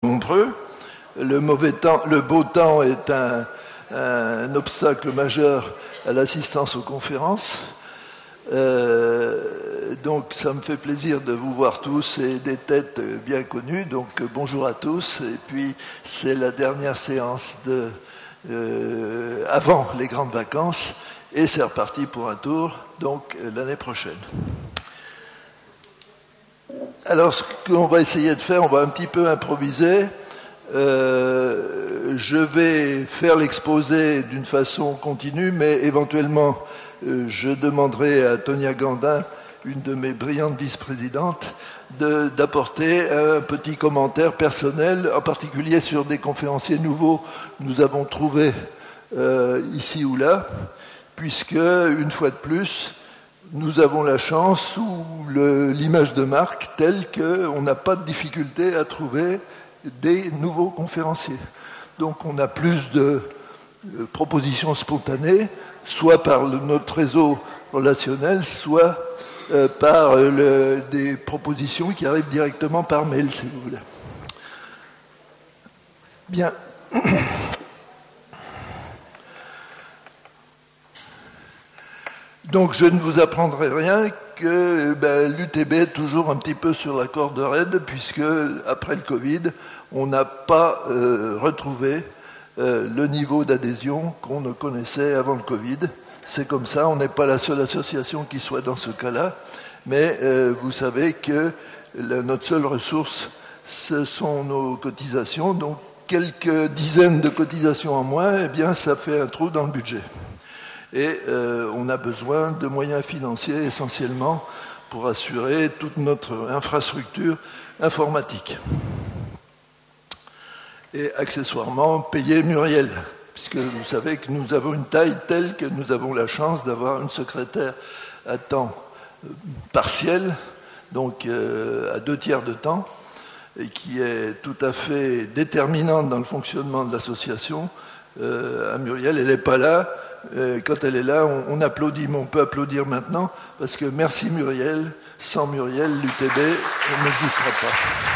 nombreux. Le beau temps est un obstacle majeur à l'assistance aux conférences. Donc ça me fait plaisir de vous voir tous et des têtes bien connues. Donc bonjour à tous. Et puis c'est la dernière séance avant les grandes vacances. Et c'est reparti pour un tour, donc l'année prochaine. Alors ce qu'on va essayer de faire, on va un petit peu improviser. Je vais faire l'exposé d'une façon continue, mais éventuellement je demanderai à Tonia Gandin, une de mes brillantes vice-présidentes, d'apporter un petit commentaire personnel, en particulier sur des conférenciers nouveaux que nous avons trouvés ici ou là, puisque, une fois de plus, nous avons la chance ou l'image de marque telle qu'on n'a pas de difficulté à trouver des nouveaux conférenciers. Donc on a plus de propositions spontanées, soit par notre réseau relationnel, soit par des propositions qui arrivent directement par mail, si vous voulez. Bien. Donc je ne vous apprendrai rien que l'UTB est toujours un petit peu sur la corde raide, puisque après le Covid, on n'a pas retrouvé le niveau d'adhésion qu'on ne connaissait avant le Covid. C'est comme ça, on n'est pas la seule association qui soit dans ce cas-là, mais vous savez que notre seule ressource, ce sont nos cotisations, donc quelques dizaines de cotisations en moins, eh bien ça fait un trou dans le budget. Et on a besoin de moyens financiers essentiellement pour assurer toute notre infrastructure informatique. Et accessoirement, payer Muriel, puisque vous savez que nous avons une taille telle que nous avons la chance d'avoir une secrétaire à temps partiel, donc à 2/3 de temps, et qui est tout à fait déterminante dans le fonctionnement de l'association. À Muriel, elle n'est pas là. Quand elle est là, on applaudit, mais on peut applaudir maintenant, parce que merci Muriel, sans Muriel, l'UTB n'existera pas.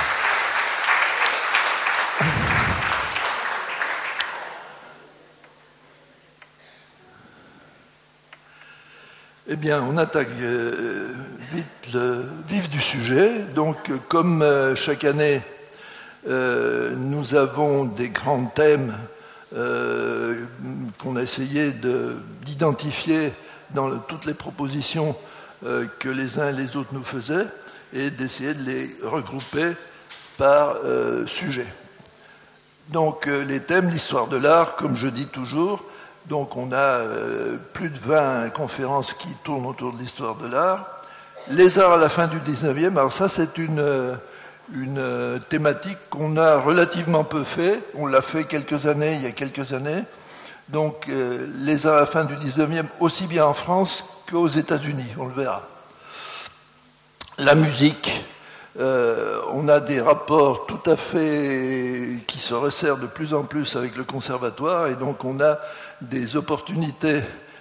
Eh bien, on attaque vite le vif du sujet. Donc, comme chaque année, nous avons des grands thèmes qu'on a essayé d'identifier dans toutes les propositions que les uns et les autres nous faisaient et d'essayer de les regrouper par sujet. Donc les thèmes, l'histoire de l'art, comme je dis toujours, donc on a plus de 20 conférences qui tournent autour de l'histoire de l'art. Les arts à la fin du 19e, alors ça c'est une thématique qu'on a relativement peu fait. On l'a fait il y a quelques années. Donc, les arts à la fin du 19e, aussi bien en France qu'aux États-Unis, on le verra. La musique, on a des rapports tout à fait qui se resserrent de plus en plus avec le conservatoire, et donc on a des opportunités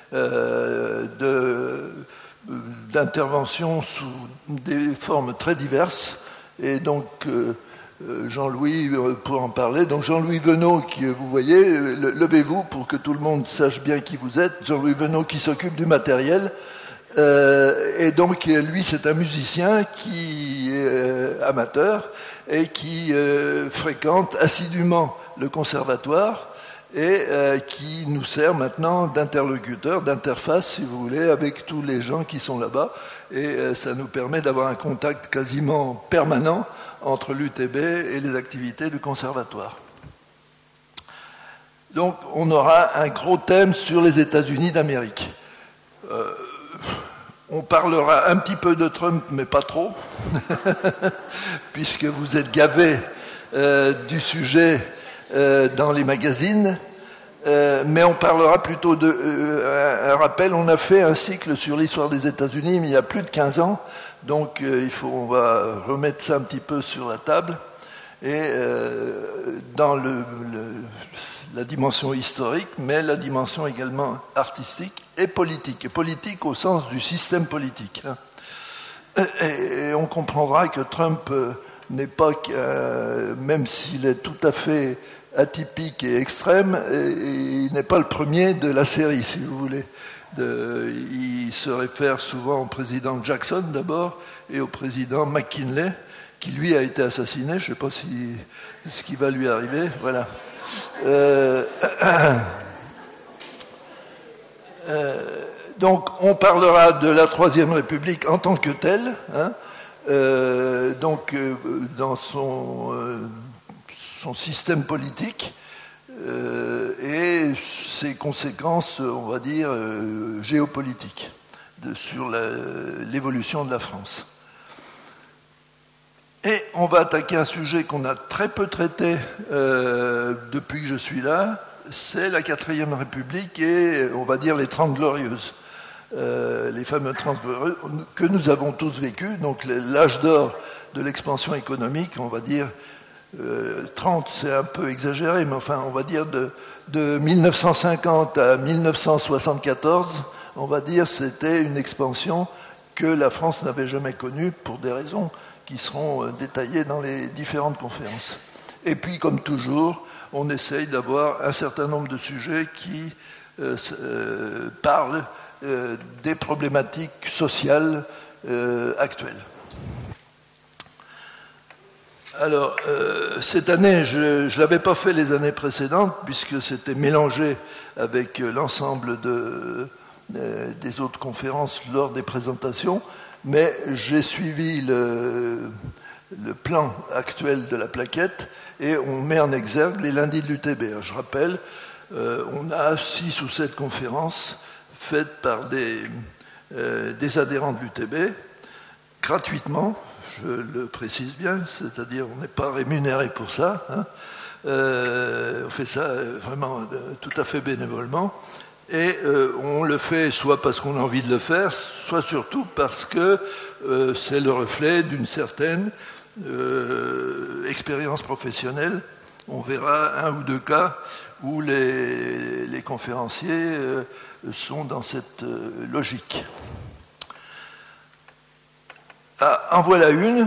d'intervention sous des formes très diverses. Et donc, Jean-Louis, pour en parler, donc Jean-Louis Venot, qui vous voyez, levez-vous pour que tout le monde sache bien qui vous êtes, Jean-Louis Venot qui s'occupe du matériel, et donc lui c'est un musicien qui est amateur et qui fréquente assidûment le conservatoire et qui nous sert maintenant d'interlocuteur, d'interface si vous voulez, avec tous les gens qui sont là-bas. Et ça nous permet d'avoir un contact quasiment permanent entre l'UTB et les activités du conservatoire. Donc on aura un gros thème sur les États-Unis d'Amérique. On parlera un petit peu de Trump, mais pas trop, puisque vous êtes gavés du sujet dans les magazines. Mais on parlera plutôt un rappel, on a fait un cycle sur l'histoire des États-Unis, mais il y a plus de 15 ans, donc on va remettre ça un petit peu sur la table, et dans la dimension historique, mais la dimension également artistique et politique au sens du système politique. Et on comprendra que Trump n'est pas, même s'il est tout à fait atypique et extrême, il n'est pas le premier de la série, si vous voulez. Il se réfère souvent au président Jackson d'abord et au président McKinley, qui lui a été assassiné. Je ne sais pas ce qui va lui arriver. Voilà. Donc on parlera de la Troisième République en tant que telle, hein, dans son système politique et ses conséquences, on va dire, géopolitiques sur l'évolution de la France. Et on va attaquer un sujet qu'on a très peu traité depuis que je suis là, c'est la Quatrième République et, on va dire, les 30 Glorieuses. Les fameux 30 Glorieuses que nous avons tous vécu, donc l'âge d'or de l'expansion économique, on va dire, 30 c'est un peu exagéré, mais enfin on va dire de 1950 à 1974, on va dire c'était une expansion que la France n'avait jamais connue pour des raisons qui seront détaillées dans les différentes conférences. Et puis comme toujours, on essaye d'avoir un certain nombre de sujets qui parlent des problématiques sociales actuelles. Alors, cette année, je ne l'avais pas fait les années précédentes, puisque c'était mélangé avec l'ensemble des autres conférences lors des présentations, mais j'ai suivi le plan actuel de la plaquette et on met en exergue les lundis de l'UTB. Je rappelle, on a 6 ou 7 conférences faites par des adhérents de l'UTB, gratuitement, je le précise bien, c'est-à-dire on n'est pas rémunéré pour ça, hein. On fait ça vraiment tout à fait bénévolement, et on le fait soit parce qu'on a envie de le faire, soit surtout parce que c'est le reflet d'une certaine expérience professionnelle. On verra 1 ou 2 cas où les conférenciers sont dans cette logique. En voilà une.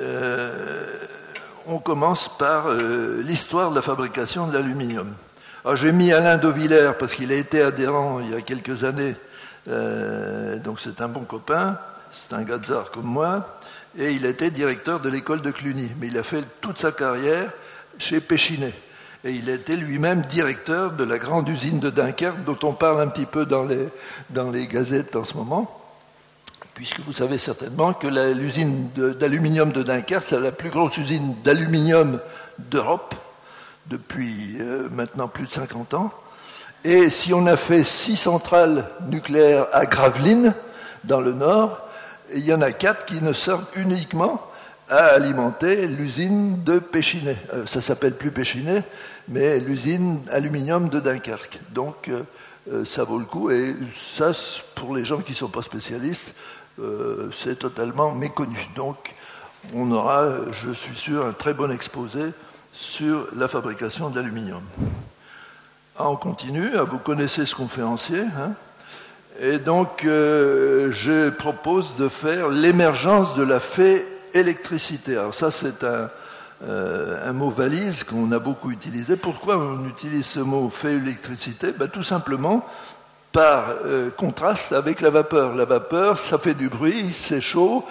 On commence par l'histoire de la fabrication de l'aluminium. Alors j'ai mis Alain Dauvillers parce qu'il a été adhérent il y a quelques années, donc c'est un bon copain, c'est un gazard comme moi, et il était directeur de l'école de Cluny, mais il a fait toute sa carrière chez Péchinet. Et il était lui-même directeur de la grande usine de Dunkerque, dont on parle un petit peu dans les gazettes en ce moment, puisque vous savez certainement que l'usine d'aluminium de Dunkerque, c'est la plus grosse usine d'aluminium d'Europe, depuis maintenant plus de 50 ans. Et si on a fait 6 centrales nucléaires à Gravelines, dans le Nord, il y en a 4 qui ne servent uniquement à alimenter l'usine de Péchinet. Ça s'appelle plus Péchinet, mais l'usine aluminium de Dunkerque. Donc ça vaut le coup, et ça, pour les gens qui ne sont pas spécialistes, c'est totalement méconnu. Donc on aura, je suis sûr, un très bon exposé sur la fabrication de l'aluminium. On continue, vous connaissez ce conférencier, hein, et donc je propose de faire l'émergence de la fée électricité. Alors ça, c'est un mot valise qu'on a beaucoup utilisé. Pourquoi on utilise ce mot fée électricité? Tout simplement par contraste avec la vapeur. La vapeur, ça fait du bruit, c'est chaud.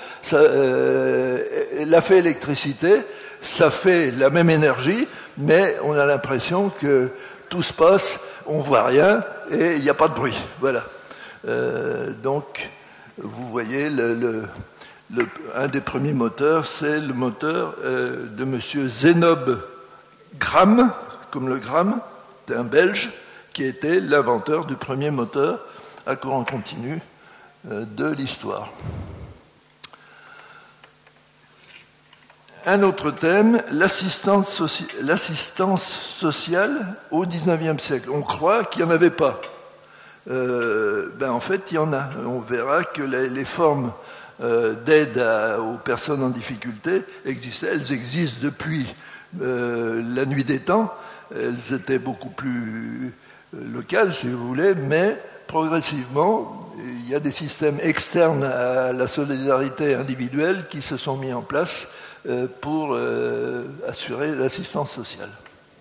La fée électricité, ça fait la même énergie, mais on a l'impression que tout se passe, on voit rien et il n'y a pas de bruit. Voilà. Donc, vous voyez, un des premiers moteurs, c'est le moteur de M. Zénobe Gramme, comme le gramme, c'est un Belge, qui était l'inventeur du premier moteur à courant continu de l'histoire. Un autre thème, l'assistance sociale au XIXe siècle. On croit qu'il n'y en avait pas. En fait, il y en a. On verra que les formes d'aide aux personnes en difficulté existaient. Elles existent depuis la nuit des temps. Elles étaient beaucoup plus locales, si vous voulez, mais progressivement, il y a des systèmes externes à la solidarité individuelle qui se sont mis en place pour assurer l'assistance sociale.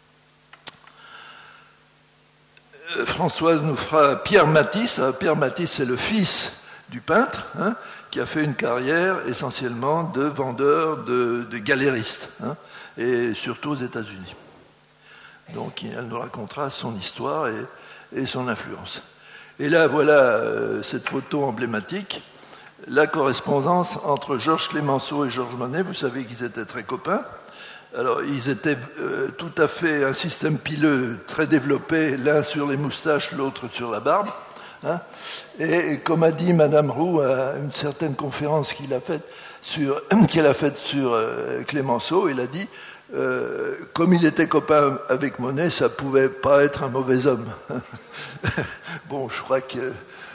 Françoise nous fera Pierre Matisse. Pierre Matisse, c'est le fils du peintre, qui a fait une carrière essentiellement de vendeur, de galériste, et surtout aux États-Unis. Donc elle nous racontera son histoire et son influence. Et là, voilà cette photo emblématique, la correspondance entre Georges Clemenceau et Georges Monet. Vous savez qu'ils étaient très copains. Alors, ils étaient tout à fait un système pileux très développé, l'un sur les moustaches, l'autre sur la barbe. Et comme a dit Madame Roux à une certaine conférence qu'elle a faite sur Clemenceau, il a dit comme il était copain avec Monet, ça pouvait pas être un mauvais homme. Bon, je crois que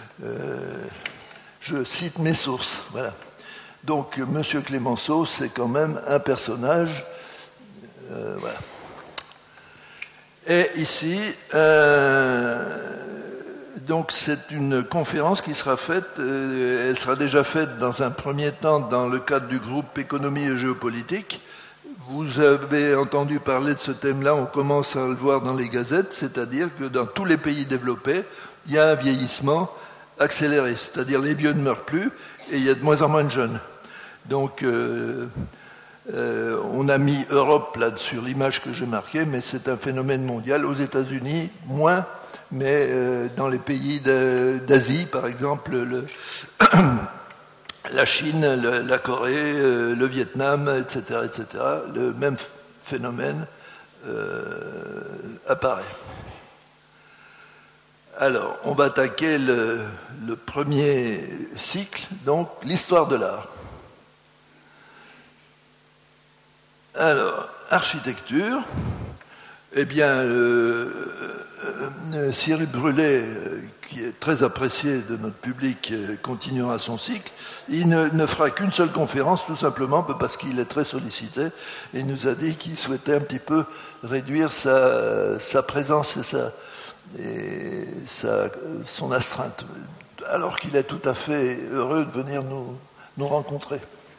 je cite mes sources. Voilà. Donc, Monsieur Clemenceau, c'est quand même un personnage. Voilà. Et ici, donc c'est une conférence qui sera faite, elle sera déjà faite dans un premier temps dans le cadre du groupe Économie et Géopolitique. Vous avez entendu parler de ce thème-là, on commence à le voir dans les gazettes, c'est-à-dire que dans tous les pays développés, il y a un vieillissement accéléré, c'est-à-dire les vieux ne meurent plus et il y a de moins en moins de jeunes. Donc, on a mis Europe là sur l'image que j'ai marquée, mais c'est un phénomène mondial. Aux États-Unis, moins, mais dans les pays d'Asie, par exemple, la Chine, la Corée, le Vietnam, etc., le même phénomène apparaît. Alors, on va attaquer le premier cycle, donc l'histoire de l'art. Alors, architecture, eh bien, Cyril Brulet, qui est très apprécié de notre public, continuera son cycle. Il ne fera qu'une seule conférence, tout simplement parce qu'il est très sollicité. Il nous a dit qu'il souhaitait un petit peu réduire sa présence et son astreinte, alors qu'il est tout à fait heureux de venir nous rencontrer.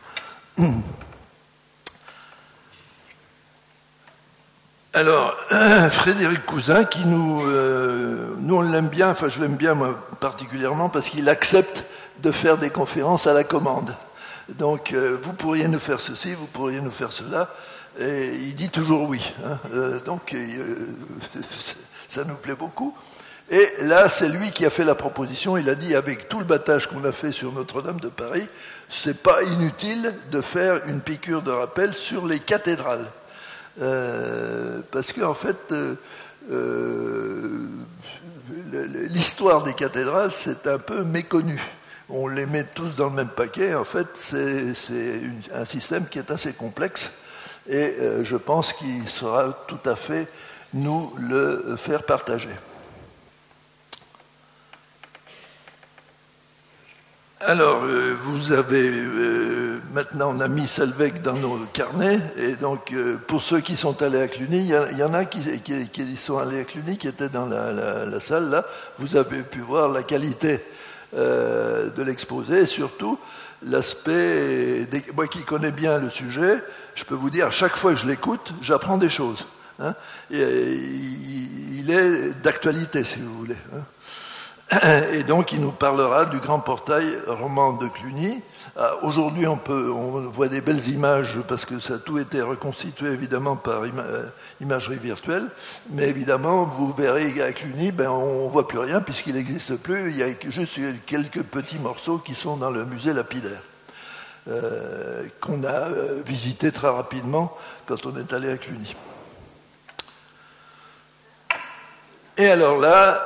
Alors, Frédéric Cousin, qui nous on l'aime bien, enfin je l'aime bien moi particulièrement, parce qu'il accepte de faire des conférences à la commande. Donc, vous pourriez nous faire ceci, vous pourriez nous faire cela, et il dit toujours oui. Donc, ça nous plaît beaucoup. Et là, c'est lui qui a fait la proposition. Il a dit, avec tout le battage qu'on a fait sur Notre-Dame de Paris, c'est pas inutile de faire une piqûre de rappel sur les cathédrales. Parce qu'en fait, l'histoire des cathédrales, c'est un peu méconnu. On les met tous dans le même paquet. En fait, c'est un système qui est assez complexe et je pense qu'il sera tout à fait nous le faire partager. Alors, vous avez maintenant on a mis Selveck dans nos carnets, et donc pour ceux qui sont allés à Cluny, il y en a qui sont allés à Cluny, qui étaient dans la salle là. Vous avez pu voir la qualité de l'exposé, et surtout l'aspect. Moi qui connais bien le sujet, je peux vous dire, à chaque fois que je l'écoute, j'apprends des choses. Et, il est d'actualité, si vous voulez. Et donc, il nous parlera du grand portail roman de Cluny. Aujourd'hui, on voit des belles images parce que ça a tout été reconstitué évidemment par imagerie virtuelle. Mais évidemment, vous verrez à Cluny, on ne voit plus rien puisqu'il n'existe plus. Il y a juste quelques petits morceaux qui sont dans le musée lapidaire qu'on a visité très rapidement quand on est allé à Cluny. Et alors là,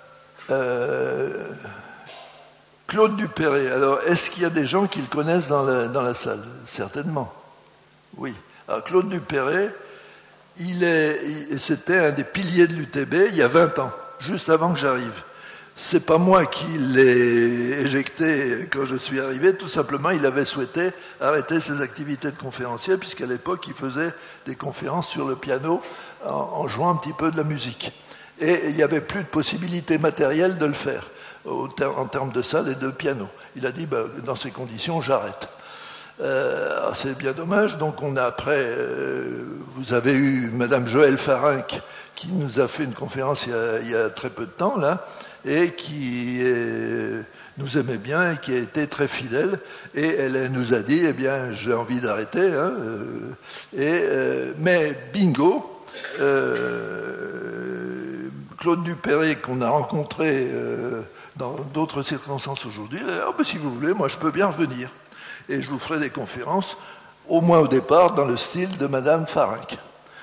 Claude Dupéré. Alors, est-ce qu'il y a des gens qui le connaissent dans la salle? Certainement. Oui. Alors, Claude Dupéré, c'était un des piliers de l'UTB il y a 20 ans, juste avant que j'arrive. C'est pas moi qui l'ai éjecté quand je suis arrivé, tout simplement, il avait souhaité arrêter ses activités de conférencier, puisqu'à l'époque, il faisait des conférences sur le piano en jouant un petit peu de la musique. Et il n'y avait plus de possibilité matérielle de le faire en termes de salle et de piano. Il a dit, dans ces conditions, j'arrête. C'est bien dommage. Donc on a après, vous avez eu Madame Joëlle Farinck qui nous a fait une conférence il y a très peu de temps là, et qui nous aimait bien et qui a été très fidèle. Et elle nous a dit, eh bien, j'ai envie d'arrêter. Hein, mais bingo, Claude Dupéré qu'on a rencontré dans d'autres circonstances aujourd'hui, oh, ben, si vous voulez, moi je peux bien revenir. Et je vous ferai des conférences, au moins au départ, dans le style de Madame Farinck.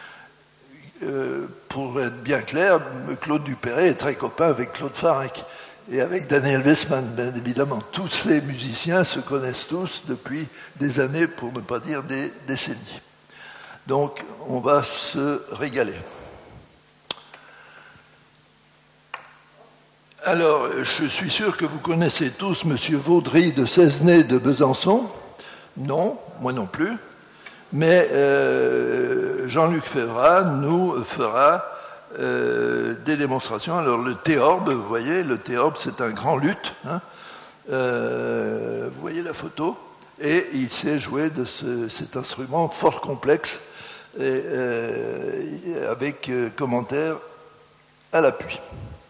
Pour être bien clair, Claude Dupéré est très copain avec Claude Farinck et avec Daniel Westman, bien évidemment. Tous ces musiciens se connaissent tous depuis des années, pour ne pas dire des décennies. Donc, on va se régaler. Alors, je suis sûr que vous connaissez tous M. Vaudry de Cesnay de Besançon. Non, moi non plus. Mais Jean-Luc Févrat nous fera des démonstrations. Alors, le théorbe, vous voyez, le théorbe, c'est un grand luth. Hein. Vous voyez la photo. Et il sait jouer de cet instrument fort complexe et, avec commentaires à l'appui.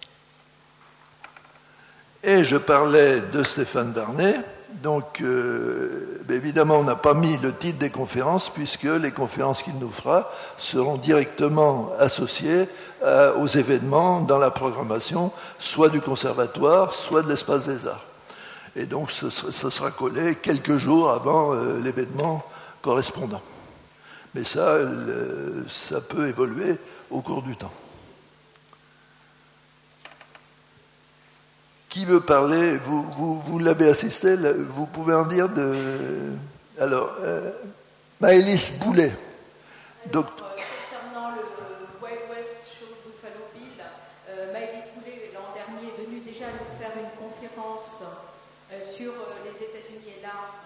Et je parlais de Stéphane Barnet. Donc, évidemment, on n'a pas mis le titre des conférences, puisque les conférences qu'il nous fera seront directement associées aux événements dans la programmation, soit du conservatoire, soit de l'Espace des Arts. Et donc, ce sera collé quelques jours avant l'événement correspondant. Mais ça peut évoluer au cours du temps. Qui veut parler? Vous l'avez assisté, vous pouvez en dire de... Alors, Maëlys Boulet. Concernant le Wild West Show Buffalo Bill, Maëlys Boulet, l'an dernier, est venue déjà nous faire une conférence sur les États-Unis et l'art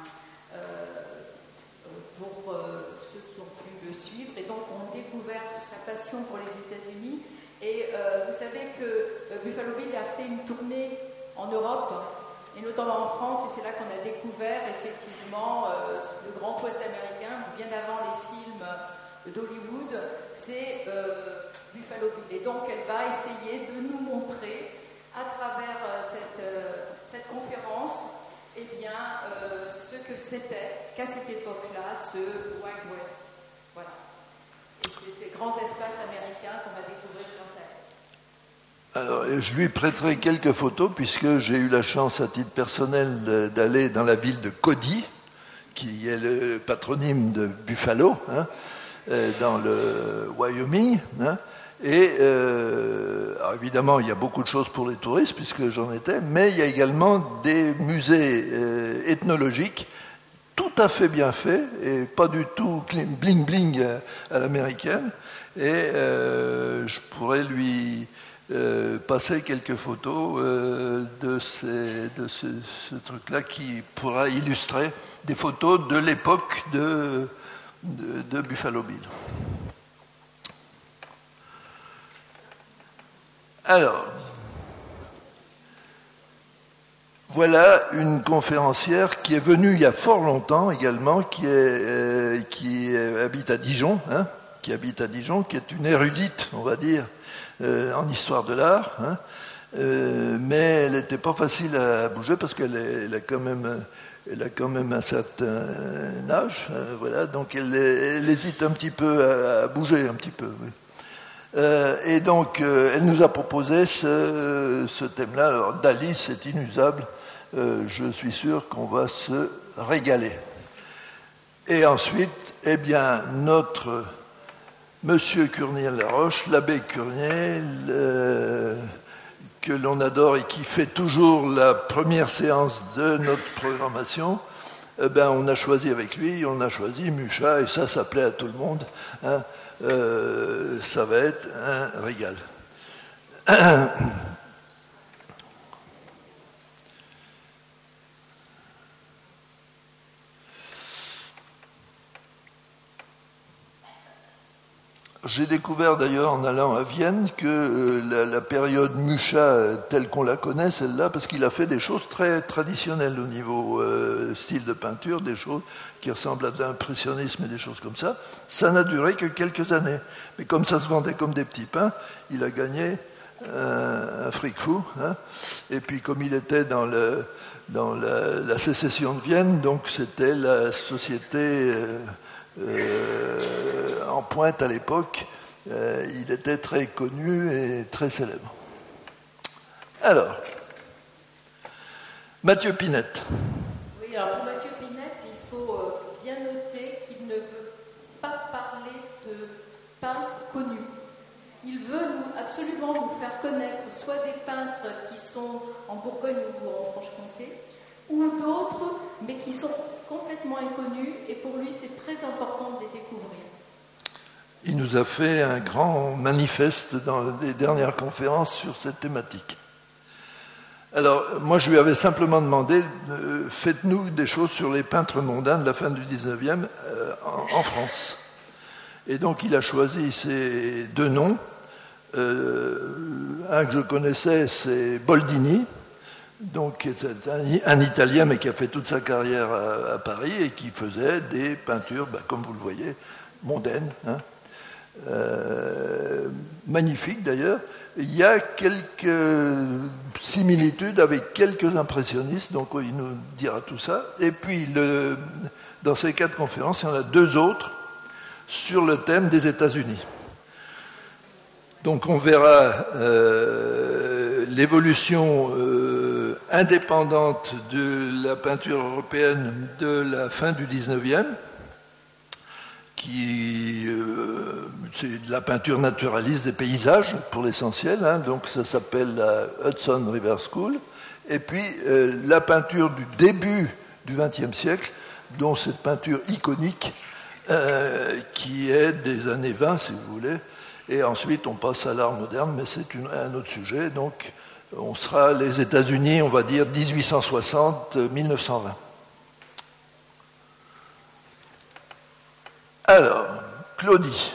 pour ceux qui ont pu le suivre, et donc ont découvert sa passion pour les États-Unis. Et vous savez que Buffalo Bill a fait une tournée en Europe, et notamment en France, et c'est là qu'on a découvert effectivement le Grand Ouest américain, bien avant les films d'Hollywood, c'est Buffalo Bill. Et donc elle va essayer de nous montrer, à travers cette conférence, eh bien, ce que c'était, qu'à cette époque-là, ce Wild West. Voilà. Et c'est ces grands espaces américains qu'on va découvrir grâce à elle. Alors, je lui prêterai quelques photos, puisque j'ai eu la chance, à titre personnel, d'aller dans la ville de Cody, qui est le patronyme de Buffalo, hein, dans le Wyoming. Hein, et alors évidemment, il y a beaucoup de choses pour les touristes, puisque j'en étais, mais il y a également des musées ethnologiques tout à fait bien faits, et pas du tout bling-bling à l'américaine. Et je pourrais lui... passer quelques photos de ce truc-là qui pourra illustrer des photos de l'époque de Buffalo Bill. Alors, voilà une conférencière qui est venue il y a fort longtemps également, qui habite à Dijon, hein, qui est une érudite, on va dire, en histoire de l'art, hein, mais elle n'était pas facile à bouger parce qu'elle a quand même un certain âge, voilà, donc elle hésite un petit peu à bouger un petit peu. Oui. Et donc elle nous a proposé ce thème-là. Alors Dali, c'est inusable, je suis sûr qu'on va se régaler. Et ensuite, eh bien, notre Monsieur Curnier-Laroche, l'abbé Curnier, que l'on adore et qui fait toujours la première séance de notre programmation, eh ben, on a choisi avec lui, on a choisi Mucha, et ça plaît à tout le monde. Hein, ça va être un régal. J'ai découvert d'ailleurs en allant à Vienne que la période Mucha telle qu'on la connaît, celle-là, parce qu'il a fait des choses très traditionnelles au niveau style de peinture, des choses qui ressemblent à de l'impressionnisme et des choses comme ça. Ça n'a duré que quelques années. Mais comme ça se vendait comme des petits pains, il a gagné un fric fou. Hein. Et puis comme il était dans la sécession de Vienne, donc c'était la société... en pointe à l'époque, il était très connu et très célèbre. Alors, Mathieu Pinette. Oui, alors pour Mathieu Pinette, il faut bien noter qu'il ne veut pas parler de peintres connus. Il veut absolument nous faire connaître soit des peintres qui sont en Bourgogne ou en Franche-Comté, ou d'autres, mais qui sont complètement inconnus, et pour lui, c'est très important de les découvrir. Il nous a fait un grand manifeste dans les dernières conférences sur cette thématique. Alors, moi, je lui avais simplement demandé, faites-nous des choses sur les peintres mondains de la fin du 19e en France. Et donc, il a choisi ces deux noms. Un que je connaissais, c'est Boldini, donc c'est un Italien, mais qui a fait toute sa carrière à Paris et qui faisait des peintures, comme vous le voyez, mondaines, hein. Magnifiques d'ailleurs. Il y a quelques similitudes avec quelques impressionnistes, donc il nous dira tout ça. Et puis, dans ces 4 conférences, il y en a 2 autres sur le thème des États-Unis. Donc on verra l'évolution indépendante de la peinture européenne de la fin du 19e, qui c'est de la peinture naturaliste des paysages pour l'essentiel, hein, donc ça s'appelle la Hudson River School, et puis la peinture du début du XXe siècle, dont cette peinture iconique qui est des années 20 si vous voulez, et ensuite on passe à l'art moderne, mais c'est un autre sujet, donc on sera les États-Unis, on va dire 1860-1920. Alors, Claudie.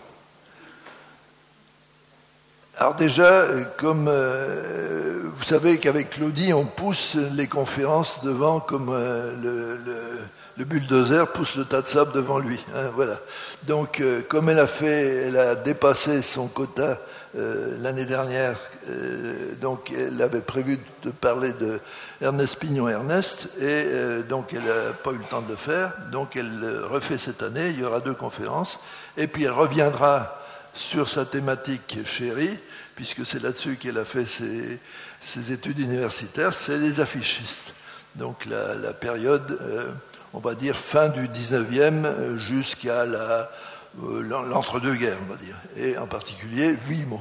Alors déjà, comme vous savez qu'avec Claudie, on pousse les conférences devant comme le bulldozer pousse le tas de sable devant lui. Hein, voilà. Donc, comme elle a dépassé son quota l'année dernière, donc elle avait prévu de parler de Ernest Pignon-Ernest, et donc elle n'a pas eu le temps de le faire, donc elle refait cette année, il y aura 2 conférences, et puis elle reviendra sur sa thématique chérie, puisque c'est là-dessus qu'elle a fait ses études universitaires, c'est les affichistes. Donc la période, on va dire, fin du 19e jusqu'à l'entre-deux-guerres, on va dire, et en particulier Vuillemot.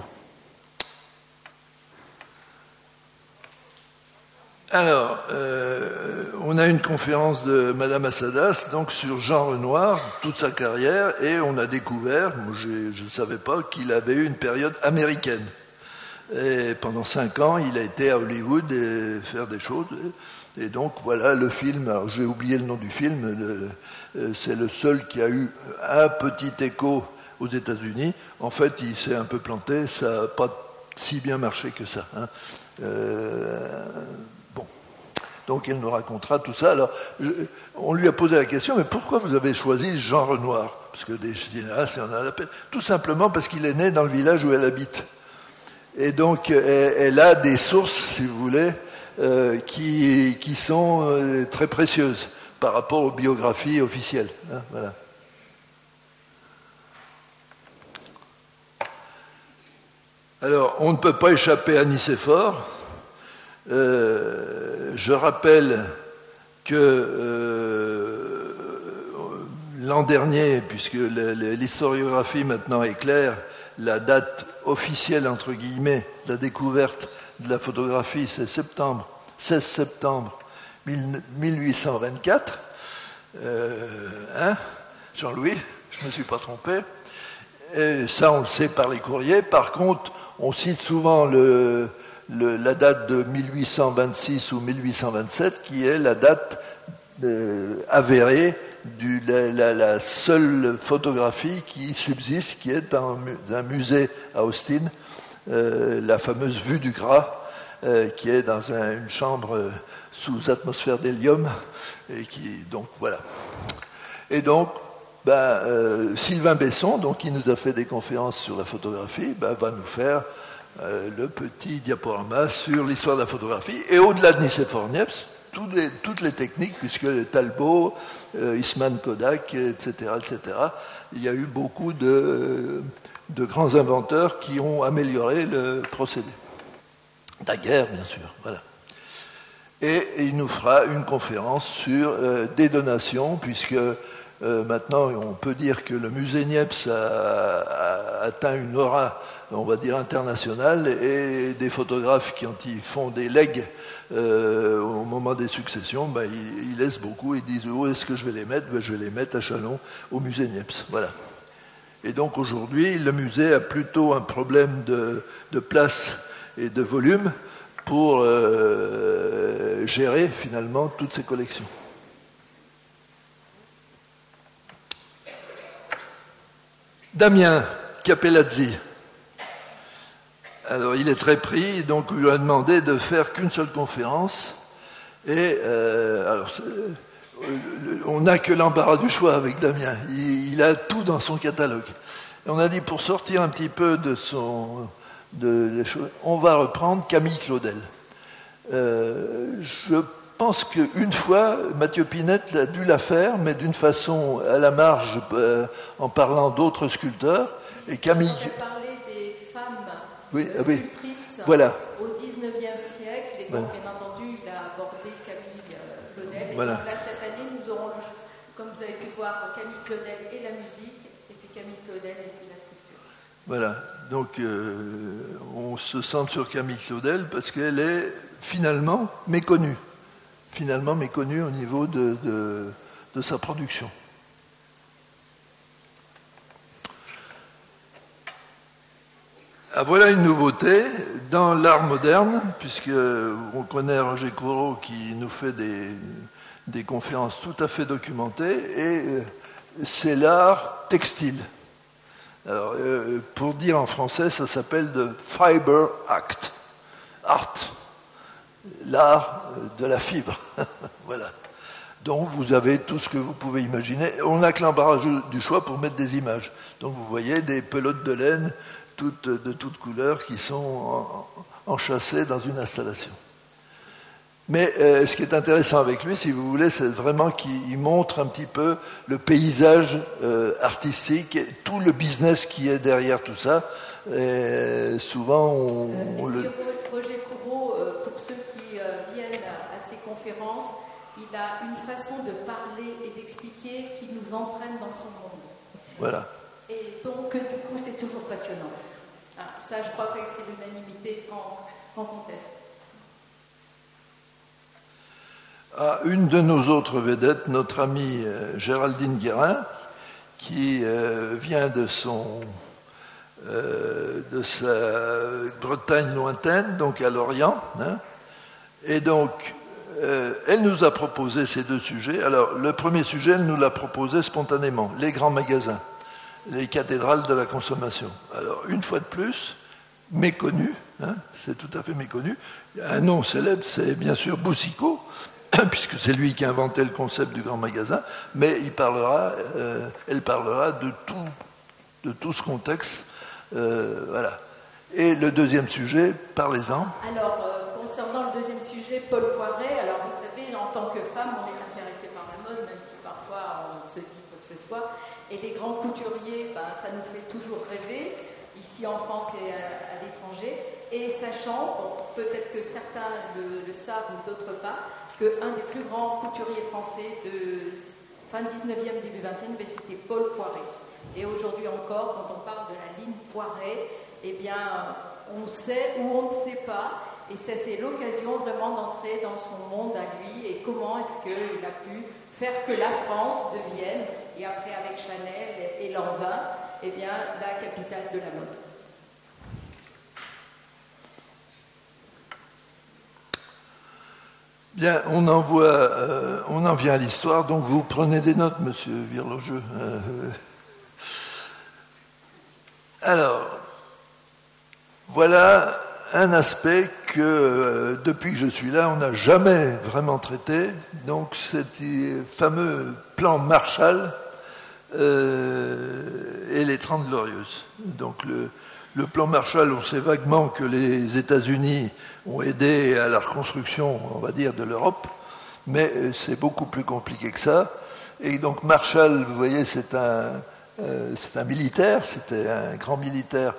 Alors, on a une conférence de Madame Assadas donc sur Jean Renoir, toute sa carrière, et on a découvert, je ne savais pas, qu'il avait eu une période américaine. Et pendant 5 ans, il a été à Hollywood et faire des choses. Et donc voilà le film, alors j'ai oublié le nom du film, c'est le seul qui a eu un petit écho aux États-Unis. En fait, il s'est un peu planté, ça n'a pas si bien marché que ça. Hein. Donc elle nous racontera tout ça. Alors, on lui a posé la question, mais pourquoi vous avez choisi Jean Renoir? Parce que des générations, on a la peine. Tout simplement parce qu'il est né dans le village où elle habite. Et donc, elle a des sources, si vous voulez, qui sont très précieuses par rapport aux biographies officielles. Hein, voilà. Alors, on ne peut pas échapper à Nicéphore. Je rappelle que l'an dernier, puisque l'historiographie maintenant est claire, la date officielle, entre guillemets, de la découverte de la photographie, c'est 16 septembre 1824. Jean-Louis, je ne me suis pas trompé. Et ça, on le sait par les courriers. Par contre, on cite souvent la date de 1826 ou 1827, qui est la date avérée la seule photographie qui subsiste, qui est dans un musée à Austin, la fameuse vue du Gras, qui est dans une chambre sous atmosphère d'hélium, et qui, donc voilà. Et donc, Sylvain Besson, donc, qui nous a fait des conférences sur la photographie, va nous faire le petit diaporama sur l'histoire de la photographie. Et au-delà de Nicéphore Niepce, toutes les techniques, puisque Talbot, Eastman Kodak, etc., il y a eu beaucoup de grands inventeurs qui ont amélioré le procédé. Daguerre, bien sûr, voilà. Et il nous fera une conférence sur dédonation, puisque maintenant on peut dire que le musée Niepce a atteint une aura, on va dire, internationale, et des photographes quand ils font des legs au moment des successions, ils laissent beaucoup, ils disent où est-ce que je vais les mettre? Je vais les mettre à Châlons, au musée Niepce, voilà. Et donc aujourd'hui, le musée a plutôt un problème de place et de volume pour gérer finalement toutes ces collections. Damien Capellazzi. Alors il est très pris, donc on lui a demandé de faire qu'une seule conférence. Et on n'a que l'embarras du choix avec Damien. Il a tout dans son catalogue. Et on a dit, pour sortir un petit peu des choses, on va reprendre Camille Claudel. Je pense qu'une fois, Mathieu Pinette a dû la faire, mais d'une façon à la marge, en parlant d'autres sculpteurs. Et Camille... On a parlé des femmes sculptrices voilà. au XIXe siècle, et donc voilà. bien entendu, il a abordé Camille Claudel. Et voilà. donc là, cette année, nous aurons, comme vous avez pu voir, Camille Claudel et la musique, et puis Camille Claudel et puis la sculpture. Voilà, donc on se centre sur Camille Claudel parce qu'elle est finalement méconnue au niveau de sa production. Ah, voilà une nouveauté dans l'art moderne, puisque on connaît Roger Courreau qui nous fait des conférences tout à fait documentées, et c'est l'art textile. Alors, pour dire en français, ça s'appelle the fiber act, art, l'art de la fibre. Voilà. Donc vous avez tout ce que vous pouvez imaginer. On n'a que l'embarras du choix pour mettre des images. Donc vous voyez des pelotes de laine de toutes couleurs qui sont enchâssées dans une installation. Mais ce qui est intéressant avec lui, si vous voulez, c'est vraiment qu'il montre un petit peu le paysage artistique, et tout le business qui est derrière tout ça. Et souvent, Roger Courreau, pour ceux qui viennent à ces conférences, il a une façon de parler et d'expliquer qui nous entraîne dans son monde. Voilà. Et donc, du coup, c'est toujours passionnant. Ça, je crois qu'il fait l'unanimité sans conteste. Une de nos autres vedettes, notre amie Géraldine Guérin, qui vient de sa Bretagne lointaine, donc à Lorient, hein, et donc elle nous a proposé ces deux sujets. Alors le premier sujet, elle nous l'a proposé spontanément, les grands magasins, les cathédrales de la consommation. Alors une fois de plus, méconnu, hein, c'est tout à fait méconnu. Un nom célèbre, c'est bien sûr Boucicaut, puisque c'est lui qui a inventé le concept du grand magasin, mais elle parlera de tout ce contexte. Voilà. Et le deuxième sujet, parlez-en. Alors, concernant le deuxième sujet, Paul Poiret, alors vous savez, en tant que femme, on est intéressé par la mode, même si parfois on se dit quoi que ce soit. Et les grands couturiers, ça nous fait toujours rêver, ici en France et à l'étranger. Et sachant, peut-être que certains le savent ou d'autres pas, qu'un des plus grands couturiers français de fin 19e, début 20e, c'était Paul Poiret. Et aujourd'hui encore, quand on parle de la ligne Poiret, eh bien, on sait ou on ne sait pas. Et ça, c'est l'occasion vraiment d'entrer dans son monde à lui et comment est-ce qu'il a pu faire que la France devienne, et après avec Chanel et Lanvin, eh bien, la capitale de la mode. Bien, on en vient à l'histoire, donc vous prenez des notes, monsieur Virlogeux. Alors, voilà un aspect que, depuis que je suis là, on n'a jamais vraiment traité, donc cet fameux plan Marshall et les 30 Glorieuses. Donc le plan Marshall, on sait vaguement que les États-Unis ont aidé à la reconstruction, on va dire, de l'Europe, mais c'est beaucoup plus compliqué que ça. Et donc Marshall, vous voyez, c'est un militaire, c'était un grand militaire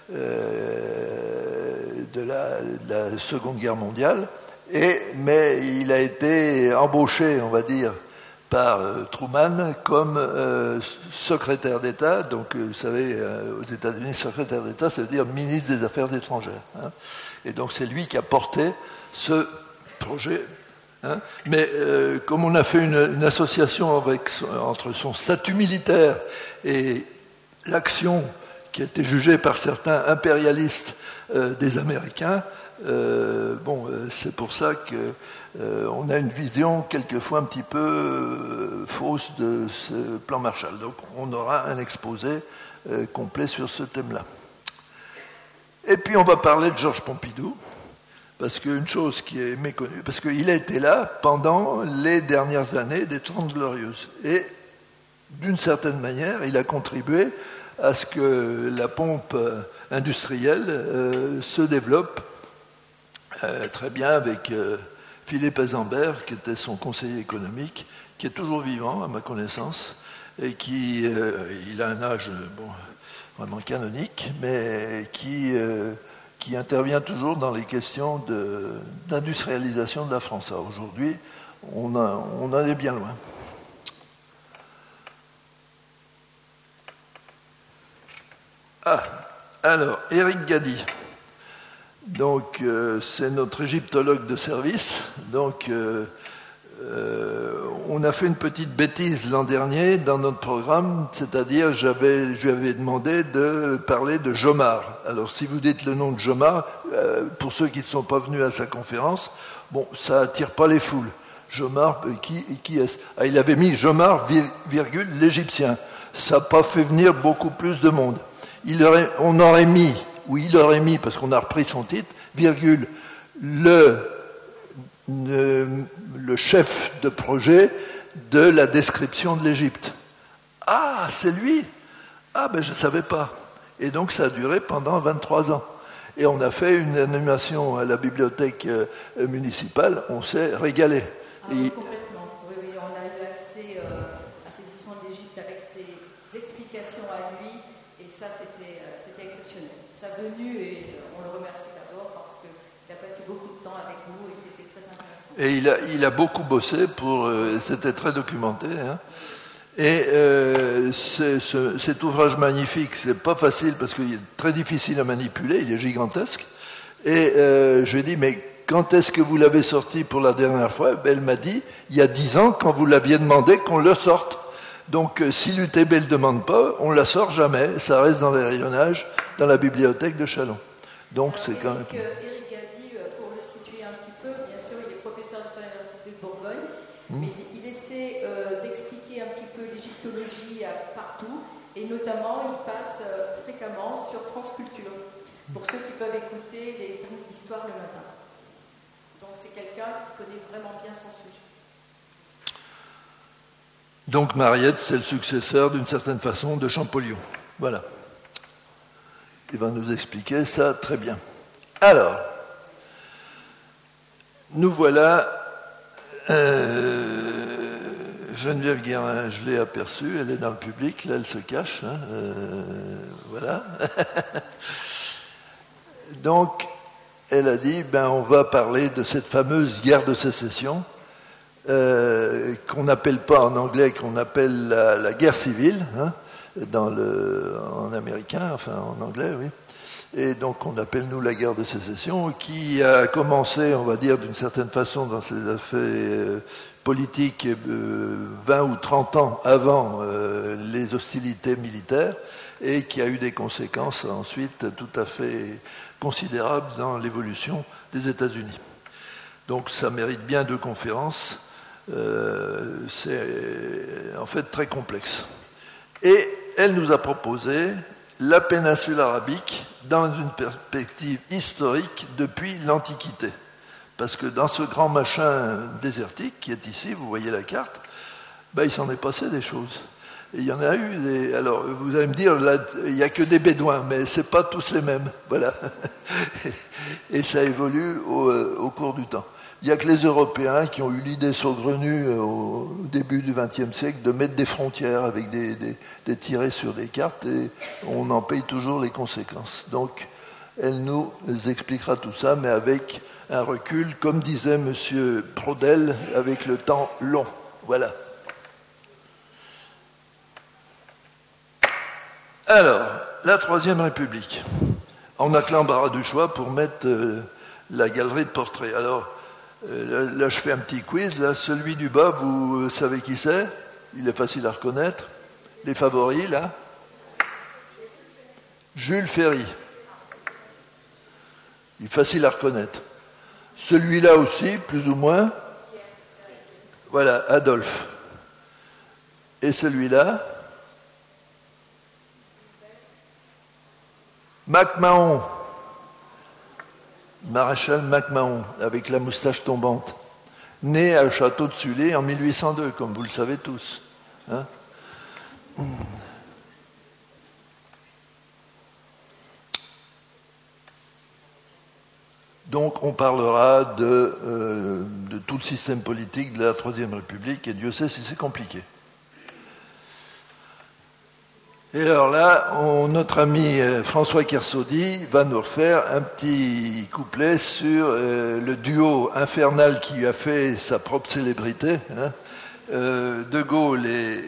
de la Seconde Guerre mondiale, mais il a été embauché, on va dire, par Truman comme secrétaire d'État. Donc, vous savez, aux États-Unis, secrétaire d'État, ça veut dire ministre des Affaires étrangères. Hein. Et donc, c'est lui qui a porté ce projet. Hein. Mais comme on a fait une association entre son statut militaire et l'action qui a été jugée par certains impérialistes des Américains, c'est pour ça qu'on a une vision quelquefois un petit peu fausse de ce plan Marshall. Donc on aura un exposé complet sur ce thème-là. Et puis on va parler de Georges Pompidou, parce qu'une chose qui est méconnue, parce qu'il a été là pendant les dernières années des 30 Glorieuses. Et d'une certaine manière, il a contribué à ce que la pompe industrielle se développe très bien avec Philippe Eisenberg, qui était son conseiller économique, qui est toujours vivant, à ma connaissance, et qui il a un âge vraiment canonique, mais qui intervient toujours dans les questions d'industrialisation de la France. Aujourd'hui, on en est bien loin. Alors, Éric Gady. Donc, c'est notre égyptologue de service. Donc, on a fait une petite bêtise l'an dernier dans notre programme, c'est-à-dire je lui avais demandé de parler de Jomard. Alors, si vous dites le nom de Jomard, pour ceux qui ne sont pas venus à sa conférence, ça attire pas les foules. Jomard, qui est-ce ? Il avait mis Jomard, virgule, l'Égyptien. Ça n'a pas fait venir beaucoup plus de monde. Il aurait mis, parce qu'on a repris son titre, virgule, le chef de projet de la description de l'Égypte. Ah, c'est lui ? Ah, je ne savais pas. Et donc, ça a duré pendant 23 ans. Et on a fait une animation à la bibliothèque municipale, on s'est régalé. Complètement. Oui, on a eu accès à ces histoires d'Égypte avec ses explications à lui. Et ça, c'était exceptionnel. Sa venue, et on le remercie d'abord parce qu'il a passé beaucoup de temps avec nous et c'était très intéressant. Et il a beaucoup bossé c'était très documenté. Hein. Et cet ouvrage magnifique, c'est pas facile parce qu'il est très difficile à manipuler, il est gigantesque. Et je lui ai dit, mais quand est-ce que vous l'avez sorti pour la dernière fois ? Elle m'a dit, il y a 10 ans, quand vous l'aviez demandé qu'on le sorte. Donc, si l'UTB ne le demande pas, on ne la sort jamais. Ça reste dans les rayonnages, dans la bibliothèque de Châlons. Donc, c'est quand même... Éric Gady, pour le situer un petit peu, bien sûr, il est professeur d'histoire à l'Université de Bourgogne, mais il essaie d'expliquer un petit peu l'égyptologie partout, et notamment, il passe fréquemment sur France Culture, pour ceux qui peuvent écouter les cours d'histoire le matin. Donc, c'est quelqu'un qui connaît vraiment bien son sujet. Donc Mariette, c'est le successeur d'une certaine façon de Champollion. Voilà. Il va nous expliquer ça très bien. Alors, nous voilà. Geneviève Guérin, je l'ai aperçue, elle est dans le public, là elle se cache. Hein, voilà. Donc, elle a dit, on va parler de cette fameuse guerre de sécession. Qu'on n'appelle pas en anglais, qu'on appelle la guerre civile, hein, en américain, enfin en anglais, oui. Et donc on appelle nous la guerre de sécession, qui a commencé, on va dire d'une certaine façon, dans ses affaires politiques 20 ou 30 ans avant les hostilités militaires, et qui a eu des conséquences ensuite tout à fait considérables dans l'évolution des États-Unis. Donc ça mérite bien 2 conférences. C'est en fait très complexe. Et elle nous a proposé la péninsule arabique dans une perspective historique depuis l'Antiquité. Parce que dans ce grand machin désertique qui est ici, vous voyez la carte, il s'en est passé des choses. Et il y en a eu des... Alors, vous allez me dire, là, il n'y a que des bédouins, mais ce n'est pas tous les mêmes. Voilà. Et ça évolue au cours du temps. Il n'y a que les Européens qui ont eu l'idée saugrenue au début du XXe siècle de mettre des frontières avec des tirets sur des cartes, et on en paye toujours les conséquences. Donc, elle nous expliquera tout ça, mais avec un recul, comme disait M. Prodel, avec le temps long. Voilà. Alors, la Troisième République. On n'a que l'embarras du choix pour mettre la galerie de portraits. Alors, là, je fais un petit quiz. Là, celui du bas, vous savez qui c'est? Il est facile à reconnaître. Les favoris, là. Jules Ferry. Il est facile à reconnaître. Celui-là aussi, plus ou moins. Voilà, Adolphe. Et celui-là, MacMahon. Maréchal MacMahon, avec la moustache tombante. Né à Château de Sully en 1802, comme vous le savez tous. Hein? Donc on parlera de tout le système politique de la Troisième République, et Dieu sait si c'est compliqué. Et alors là, notre ami François Kersaudy va nous refaire un petit couplet sur le duo infernal qui a fait sa propre célébrité, hein, De Gaulle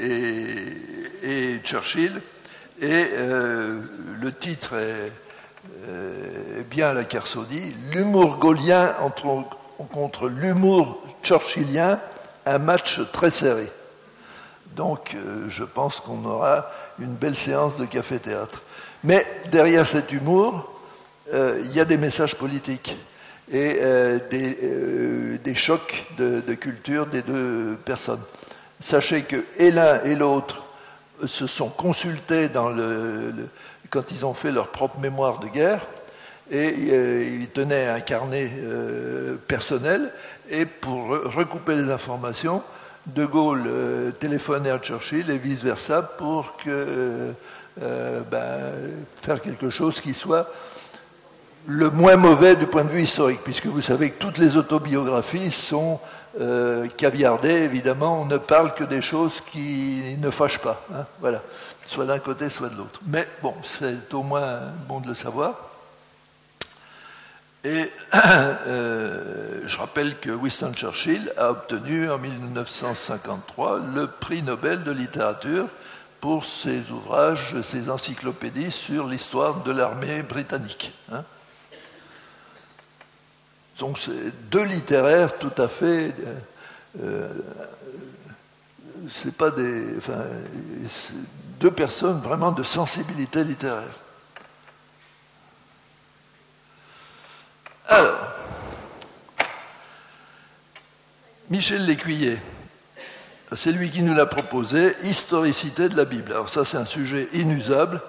et Churchill. Et le titre est bien à la Kersaudy, l'humour gaullien contre l'humour churchillien, un match très serré. Donc je pense qu'on aura une belle séance de café-théâtre. Mais derrière cet humour, il y a des messages politiques et des chocs de culture des 2 personnes. Sachez que et l'un et l'autre se sont consultés quand ils ont fait leur propre mémoire de guerre, et ils tenaient un carnet personnel, et pour recouper les informations, De Gaulle téléphonait à Churchill et vice-versa pour faire quelque chose qui soit le moins mauvais du point de vue historique, puisque vous savez que toutes les autobiographies sont caviardées, évidemment, on ne parle que des choses qui ne fâchent pas, hein, voilà, soit d'un côté, soit de l'autre. Mais bon, c'est au moins bon de le savoir. Et je rappelle que Winston Churchill a obtenu en 1953 le prix Nobel de littérature pour ses ouvrages, ses encyclopédies sur l'histoire de l'armée britannique. Hein. Donc c'est 2 littéraires tout à fait... c'est pas des... Enfin, c'est 2 personnes vraiment de sensibilité littéraire. Alors, Michel Lécuyer, c'est lui qui nous l'a proposé, historicité de la Bible. Alors ça, c'est un sujet inusable.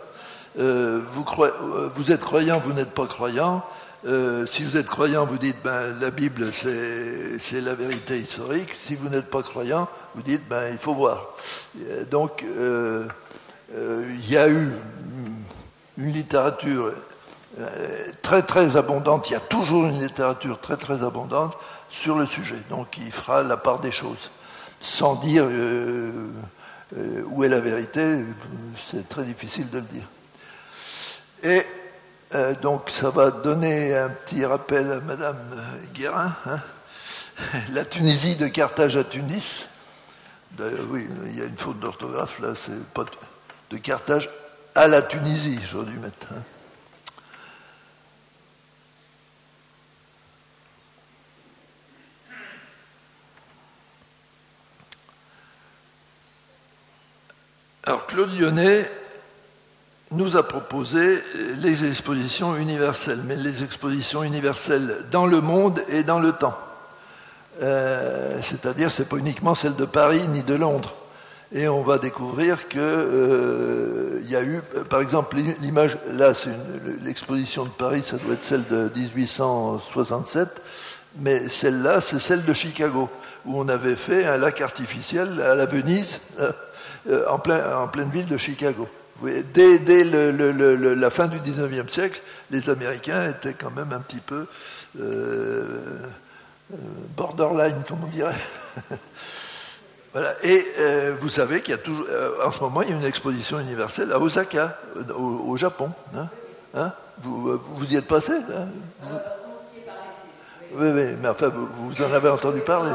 Vous êtes croyant, vous n'êtes pas croyant. Si vous êtes croyant, vous dites, la Bible, c'est la vérité historique. Si vous n'êtes pas croyant, vous dites, il faut voir. Donc, il y a eu une littérature très très abondante, il y a toujours une littérature très très abondante sur le sujet, donc il fera la part des choses, sans dire où est la vérité, c'est très difficile de le dire. Et donc ça va donner un petit rappel à Madame Guérin, hein. La Tunisie de Carthage à Tunis, d'ailleurs oui, il y a une faute d'orthographe là, c'est pas de Carthage à la Tunisie, j'aurais dû mettre, hein. Alors, Claude Lyonnais nous a proposé les expositions universelles, mais les expositions universelles dans le monde et dans le temps. c'est-à-dire c'est pas uniquement celle de Paris ni de Londres. Et on va découvrir que y a eu, par exemple, l'image, là c'est l'exposition de Paris, ça doit être celle de 1867, mais celle-là c'est celle de Chicago, où on avait fait un lac artificiel à la Venise, en pleine ville de Chicago. Vous voyez, dès la fin du 19e siècle, les Américains étaient quand même un petit peu borderline, comme on dirait. Voilà. Et vous savez qu'il y a toujours, en ce moment, il y a une exposition universelle à Osaka, au Japon. Hein, vous y êtes passé là oui, mais enfin, vous en avez entendu parler.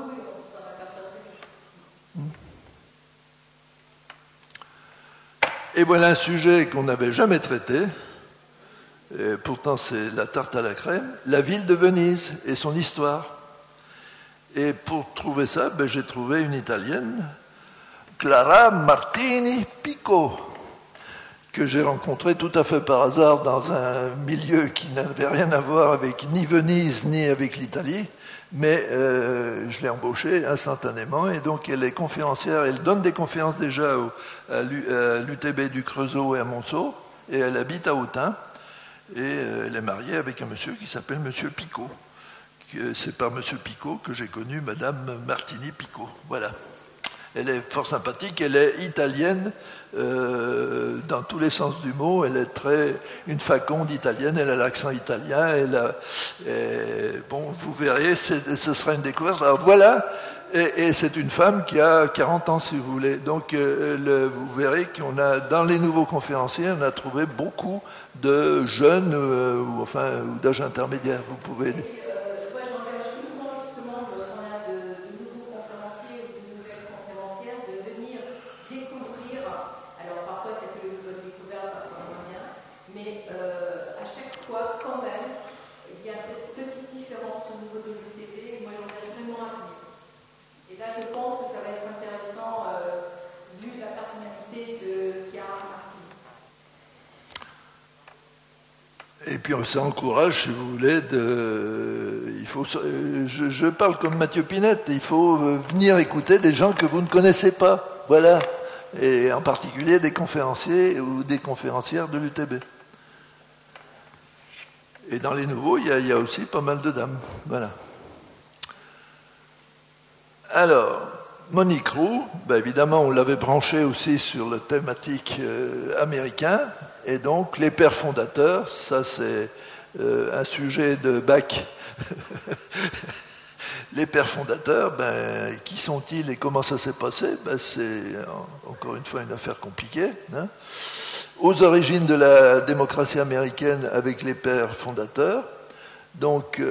Et voilà un sujet qu'on n'avait jamais traité, et pourtant c'est la tarte à la crème, la ville de Venise et son histoire. Et pour trouver ça, j'ai trouvé une Italienne, Clara Martini Pico, que j'ai rencontrée tout à fait par hasard dans un milieu qui n'avait rien à voir avec ni Venise ni avec l'Italie, mais je l'ai embauchée instantanément, et donc elle est conférencière, elle donne des conférences déjà à l'UTB du Creusot et à Monceau, et elle habite à Autun, et elle est mariée avec un monsieur qui s'appelle Monsieur Picot. C'est par M. Picot que j'ai connu Mme Martini Pico. Voilà. Elle est fort sympathique, elle est italienne dans tous les sens du mot, elle est une faconde italienne, elle a l'accent italien, bon, vous verrez, ce sera une découverte. Alors voilà, et c'est une femme qui a 40 ans si vous voulez, donc vous verrez qu'on a, dans les nouveaux conférenciers, on a trouvé beaucoup de jeunes, ou d'âge intermédiaire, vous pouvez... Et puis ça encourage, si vous voulez, je parle comme Mathieu Pinette, il faut venir écouter des gens que vous ne connaissez pas, voilà, et en particulier des conférenciers ou des conférencières de l'UTB. Et dans les nouveaux, il y a aussi pas mal de dames, voilà. Alors, Monique Roux, évidemment, on l'avait branché aussi sur le thématique américain, et donc les pères fondateurs, ça c'est un sujet de bac. Les pères fondateurs, qui sont-ils et comment ça s'est passé? C'est encore une fois une affaire compliquée. Hein. Aux origines de la démocratie américaine avec les pères fondateurs. Donc,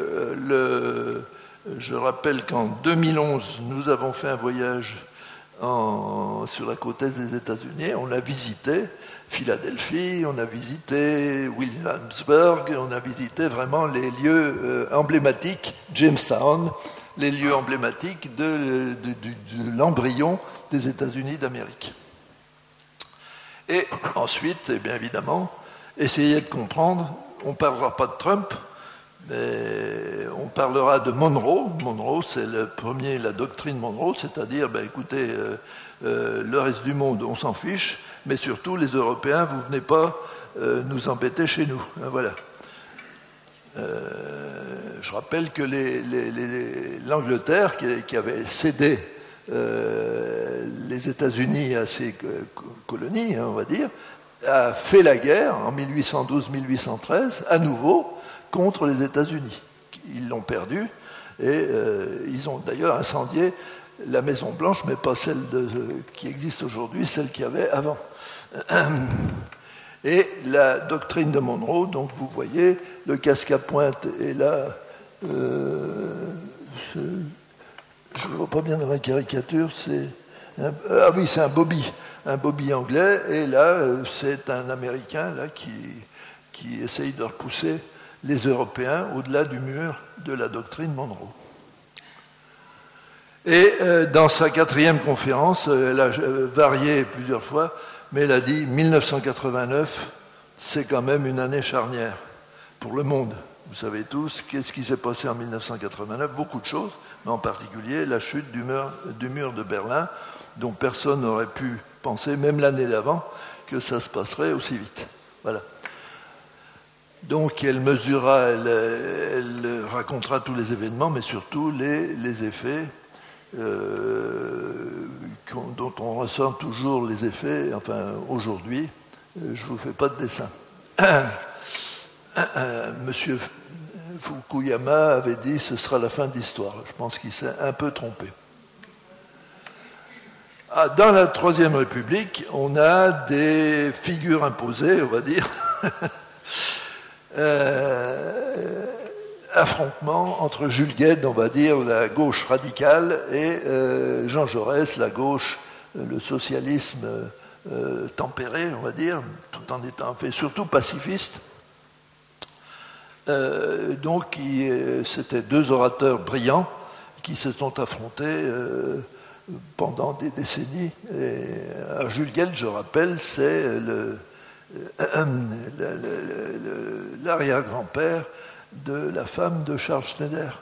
je rappelle qu'en 2011, nous avons fait un voyage sur la côte est des États-Unis. On a visité Philadelphie, on a visité Williamsburg, on a visité vraiment les lieux emblématiques, Jamestown, les lieux emblématiques de l'embryon des États-Unis d'Amérique. Et ensuite, bien évidemment, essayez de comprendre, on ne parlera pas de Trump, mais on parlera de Monroe. Monroe, c'est la doctrine Monroe, c'est-à-dire, écoutez, le reste du monde, on s'en fiche, mais surtout, les Européens, vous ne venez pas nous embêter chez nous. Voilà. Je rappelle que l'Angleterre, qui avait cédé les États-Unis à ses colonies, on va dire, a fait la guerre en 1812-1813, à nouveau, contre les États-Unis. Ils l'ont perdu, et ils ont d'ailleurs incendié la Maison Blanche, mais pas celle qui existe aujourd'hui, celle qu'il y avait avant. Et la doctrine de Monroe, donc vous voyez, le casque à pointe est là, je ne vois pas bien dans la caricature, c'est un Bobby anglais, et là c'est un Américain là, qui essaye de repousser les Européens au-delà du mur de la doctrine Monroe. Et dans sa 4e conférence, elle a varié plusieurs fois, mais elle a dit 1989, c'est quand même une année charnière pour le monde. Vous savez tous qu'est-ce qui s'est passé en 1989, beaucoup de choses, mais en particulier la chute du mur de Berlin, dont personne n'aurait pu penser, même l'année d'avant, que ça se passerait aussi vite. Voilà. Donc elle mesurera, elle racontera tous les événements, mais surtout les effets dont on ressent toujours les effets, enfin aujourd'hui, je ne vous fais pas de dessin. Monsieur Fukuyama avait dit ce sera la fin de l'histoire. Je pense qu'il s'est un peu trompé. Dans la Troisième République, on a des figures imposées, on va dire, affrontement entre Jules Guesde, on va dire, la gauche radicale, et Jean Jaurès, la gauche, le socialisme tempéré, on va dire, tout en étant fait surtout pacifiste. Donc, c'était deux orateurs brillants qui se sont affrontés pendant des décennies. Et, Jules Guesde, je rappelle, c'est l'arrière-grand-père de la femme de Charles Schneider.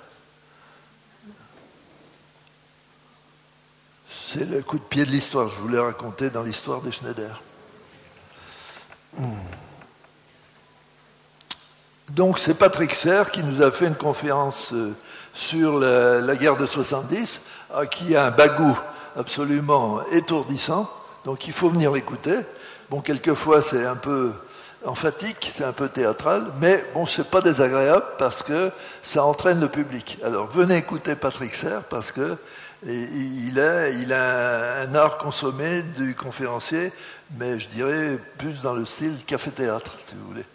C'est le coup de pied de l'histoire, je vous l'ai raconté dans l'histoire des Schneider. Donc c'est Patrick Serre qui nous a fait une conférence sur la guerre de 70, qui a un bagou absolument étourdissant, donc il faut venir l'écouter. Bon, quelquefois c'est un peu emphatique, c'est un peu théâtral, mais bon, c'est pas désagréable parce que ça entraîne le public. Alors venez écouter Patrick Serre parce que il a un art consommé du conférencier, mais je dirais plus dans le style café-théâtre, si vous voulez.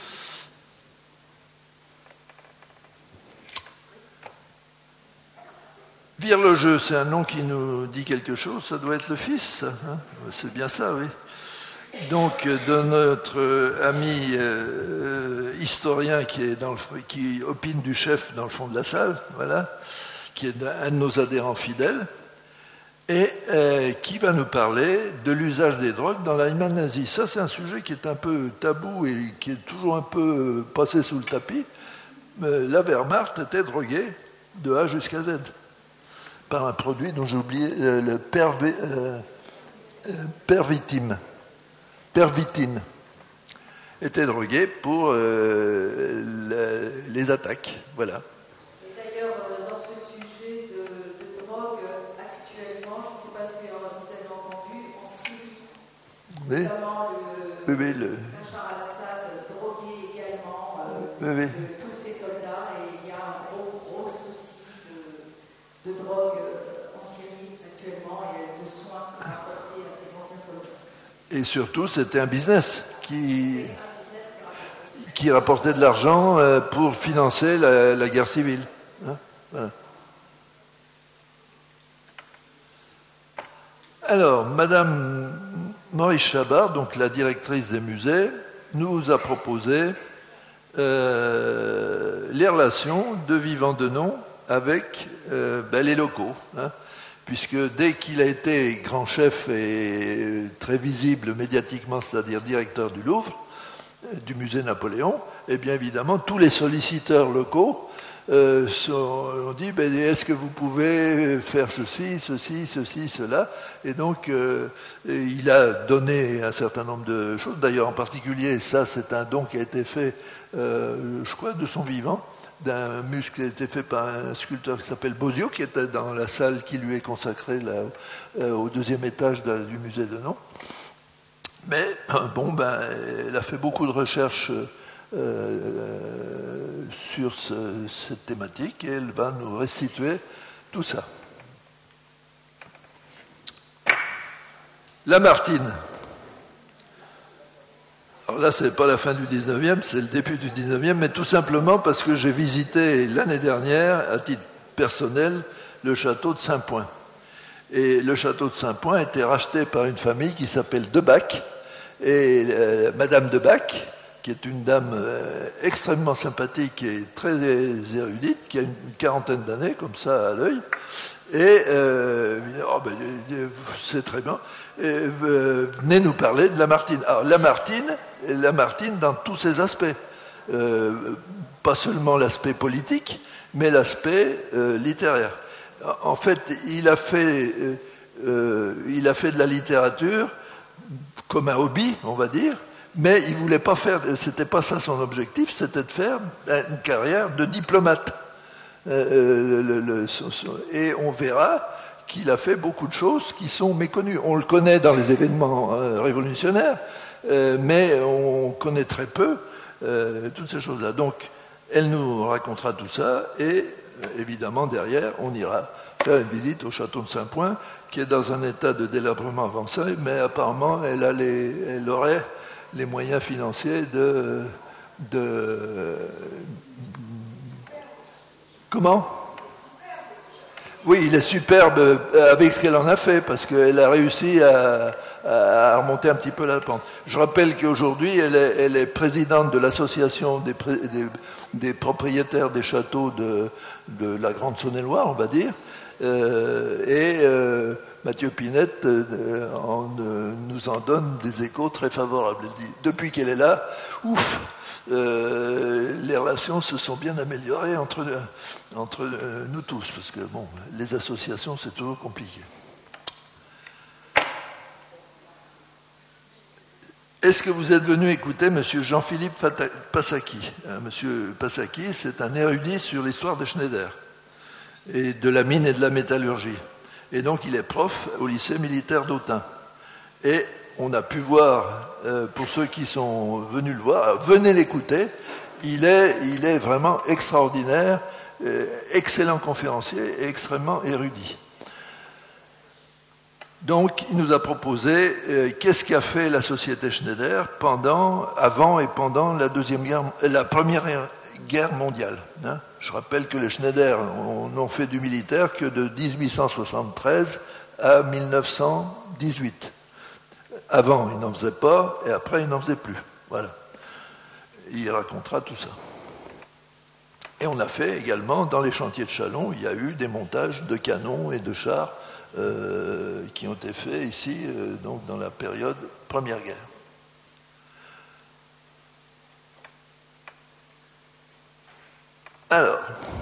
Virlogeux, c'est un nom qui nous dit quelque chose, ça doit être le fils, ça, hein, c'est bien ça, oui. Donc, de notre ami historien qui opine du chef dans le fond de la salle, voilà, qui est un de nos adhérents fidèles, et qui va nous parler de l'usage des drogues dans l'Allemagne nazie. Ça, c'est un sujet qui est un peu tabou et qui est toujours un peu passé sous le tapis. La Wehrmacht était droguée de A jusqu'à Z par un produit dont j'ai oublié, le pervitine, était drogué pour les attaques. Voilà. Et d'ailleurs, dans ce sujet de drogue, actuellement, je ne sais pas si vous avez entendu, en Syrie, notamment le Bachar al-Assad drogué également tous ses soldats, et il y a un gros souci de drogue en Syrie actuellement et de soins apportés à ces anciens soldats. Et surtout, c'était un business qui rapportait de l'argent pour financer la guerre civile. Hein, voilà. Alors, Madame Maurice Chabard, donc la directrice des musées, nous a proposé les relations de Vivant Denon avec les locaux. Hein, puisque dès qu'il a été grand chef et très visible médiatiquement, c'est-à-dire directeur du Louvre, du musée Napoléon, et bien évidemment, tous les solliciteurs locaux ont dit est-ce que vous pouvez faire ceci, cela, et donc il a donné un certain nombre de choses. D'ailleurs, en particulier, ça, c'est un don qui a été fait, je crois, de son vivant, d'un muscle qui a été fait par un sculpteur qui s'appelle Bozio, qui était dans la salle qui lui est consacrée là, au deuxième étage du musée de Nantes. Mais elle a fait beaucoup de recherches sur cette thématique et elle va nous restituer tout ça. Lamartine. Alors là, ce n'est pas la fin du 19e, c'est le début du 19e, mais tout simplement parce que j'ai visité l'année dernière, à titre personnel, le château de Saint-Point. Et le château de Saint-Point a été racheté par une famille qui s'appelle Debac. Et Madame Debac, qui est une dame extrêmement sympathique et très érudite, qui a une quarantaine d'années, comme ça, à l'œil, et c'est très bien, venez nous parler de Lamartine. Alors Lamartine dans tous ses aspects. pas seulement l'aspect politique, mais l'aspect littéraire. En fait, il a fait de la littérature comme un hobby, on va dire, mais il voulait pas faire, c'était pas ça son objectif, c'était de faire une carrière de diplomate. Et on verra qu'il a fait beaucoup de choses qui sont méconnues. On le connaît dans les événements révolutionnaires, mais on connaît très peu toutes ces choses-là. Donc, elle nous racontera tout ça, et évidemment, derrière, on ira faire une visite au château de Saint-Point, qui est dans un état de délabrement avancé, mais apparemment, elle aurait les moyens financiers de Comment ? Oui, il est superbe avec ce qu'elle en a fait, parce qu'elle a réussi à remonter un petit peu la pente. Je rappelle qu'aujourd'hui, elle est présidente de l'association des propriétaires des châteaux de la Grande Saône-et-Loire, on va dire, Mathieu Pinette nous en donne des échos très favorables. Elle dit, depuis qu'elle est là, les relations se sont bien améliorées entre nous tous, parce que bon, les associations, c'est toujours compliqué. Est-ce que vous êtes venu écouter M. Jean-Philippe Passaki ? M. Passaki, c'est un érudit sur l'histoire de Schneider, et de la mine et de la métallurgie. Et donc, il est prof au lycée militaire d'Autun. Et on a pu voir, pour ceux qui sont venus le voir, venez l'écouter, il est vraiment extraordinaire, excellent conférencier et extrêmement érudit. Donc, il nous a proposé qu'est-ce qu'a fait la société Schneider avant et pendant la Première Guerre mondiale. Hein. Je rappelle que les Schneider n'ont fait du militaire que de 1873 à 1918. Avant, ils n'en faisaient pas, et après, ils n'en faisaient plus. Voilà. Il racontera tout ça. Et on a fait également, dans les chantiers de Châlons, il y a eu des montages de canons et de chars qui ont été faits ici, donc dans la période Première Guerre. Alors,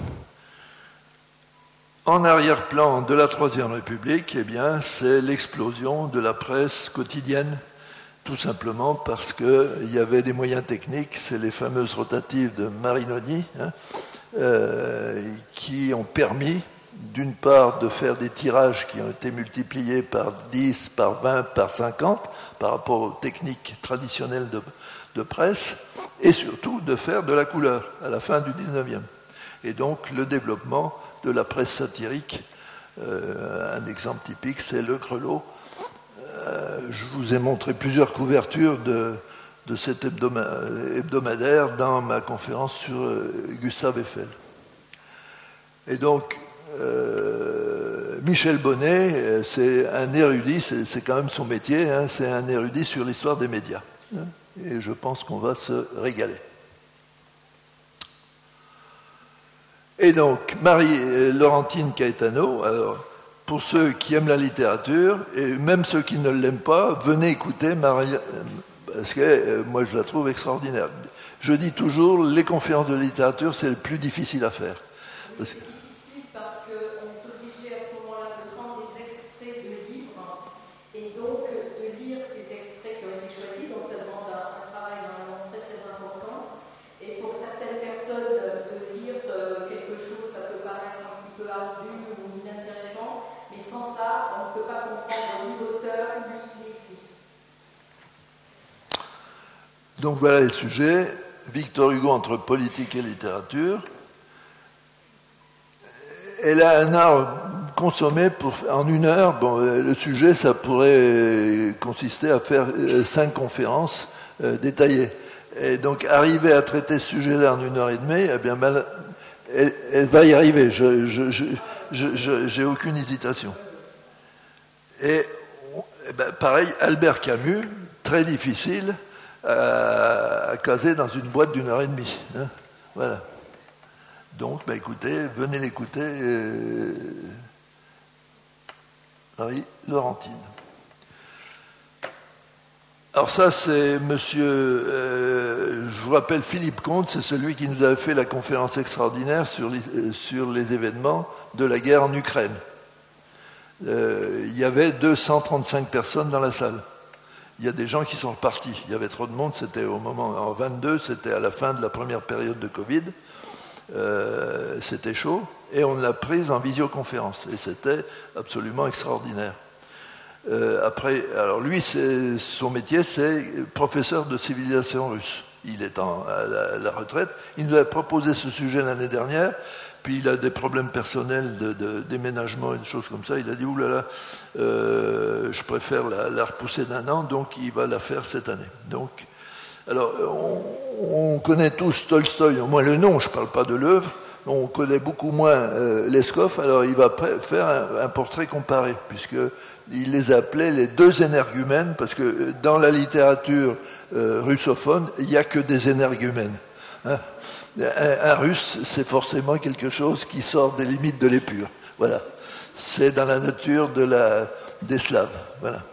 en arrière-plan de la Troisième République, eh bien, c'est l'explosion de la presse quotidienne, tout simplement parce qu'il y avait des moyens techniques, c'est les fameuses rotatives de Marinoni, qui ont permis, d'une part, de faire des tirages qui ont été multipliés par 10, par 20, par 50, par rapport aux techniques traditionnelles de presse, et surtout de faire de la couleur à la fin du 19e. Et donc le développement de la presse satirique, un exemple typique, c'est Le Grelot. Je vous ai montré plusieurs couvertures de cet hebdomadaire dans ma conférence sur Gustave Eiffel. Et donc, Michel Bonnet, c'est un érudit, c'est quand même son métier, hein, c'est un érudit sur l'histoire des médias. Et je pense qu'on va se régaler. Et donc, Marie-Laurentine Caetano, alors, pour ceux qui aiment la littérature, et même ceux qui ne l'aiment pas, venez écouter Marie, parce que moi je la trouve extraordinaire. Je dis toujours, les conférences de littérature, c'est le plus difficile à faire. Parce que... C'est difficile parce qu'on est obligé à ce moment-là de prendre des extraits de livres et donc de lire ces extraits qui ont été choisis, donc ça demande un travail vraiment très très important. Et pour certaines personnes, de lire quelque chose, ça peut paraître un petit peu ardu ou inintéressant, mais sans ça, on ne peut pas comprendre ni l'auteur ni l'écrit. Donc voilà le sujet. Victor Hugo entre politique et littérature. Elle a un art consommé en 1 heure. Bon, le sujet, ça pourrait consister à faire 5 conférences détaillées. Et donc, arriver à traiter ce sujet-là en 1h30, eh bien, elle va y arriver. J'ai aucune hésitation. Et ben, pareil, Albert Camus, très difficile à caser dans une boîte d'1h30. Hein, voilà. Donc, bah, écoutez, venez l'écouter, Marie-Laurentine. Alors ça, c'est monsieur, je vous rappelle, Philippe Comte, c'est celui qui nous avait fait la conférence extraordinaire sur les événements de la guerre en Ukraine. Il y avait 235 personnes dans la salle. Il y a des gens qui sont repartis. Il y avait trop de monde, c'était au moment, en 22, c'était à la fin de la première période de Covid. C'était chaud, et on l'a prise en visioconférence, et c'était absolument extraordinaire. Après, alors lui, son métier, c'est professeur de civilisation russe. Il est à la retraite. Il nous a proposé ce sujet l'année dernière, puis il a des problèmes personnels de déménagement et des choses comme ça. Il a dit, oulala, je préfère la repousser d'1 an, donc il va la faire cette année. Donc, alors, on connaît tous Tolstoï, au moins le nom, je ne parle pas de l'œuvre. On connaît beaucoup moins Leskov, alors il va faire un portrait comparé, puisqu'il les appelait les 2 énergumènes, parce que dans la littérature russophone, il n'y a que des énergumènes. Hein. Un russe, c'est forcément quelque chose qui sort des limites de l'épure. Voilà. C'est dans la nature des Slaves. Voilà.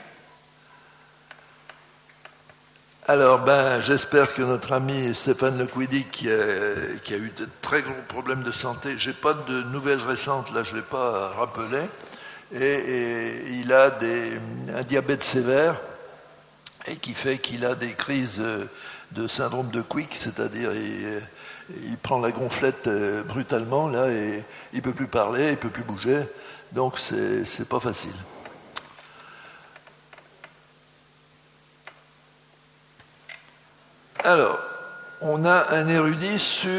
Alors, j'espère que notre ami Stéphane Lequidi, qui a eu de très gros problèmes de santé, j'ai pas de nouvelles récentes, là je ne l'ai pas rappelé, et il a un diabète sévère, et qui fait qu'il a des crises de syndrome de Quick, c'est-à-dire il prend la gonflette brutalement, là, et il ne peut plus parler, il ne peut plus bouger, donc c'est pas facile. Alors, on a un érudit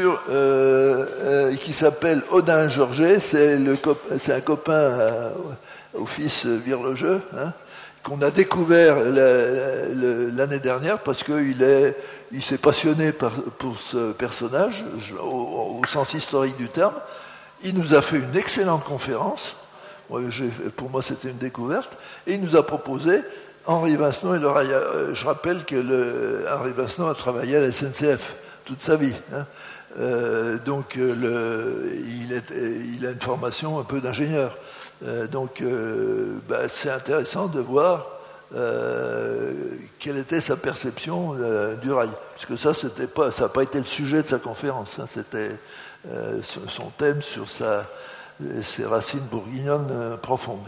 qui s'appelle Odin Georget, c'est un copain au fils Virlogeux, hein, qu'on a découvert l'année dernière parce qu'il s'est passionné pour ce personnage, au sens historique du terme. Il nous a fait une excellente conférence, pour moi c'était une découverte, et il nous a proposé Henri Vincenot et le rail. Je rappelle que Henri Vincenot a travaillé à la SNCF toute sa vie. Hein. Donc il a une formation un peu d'ingénieur. Donc c'est intéressant de voir quelle était sa perception du rail. Parce que ça n'a pas été le sujet de sa conférence. Hein. C'était son thème sur ses racines bourguignonnes profondes.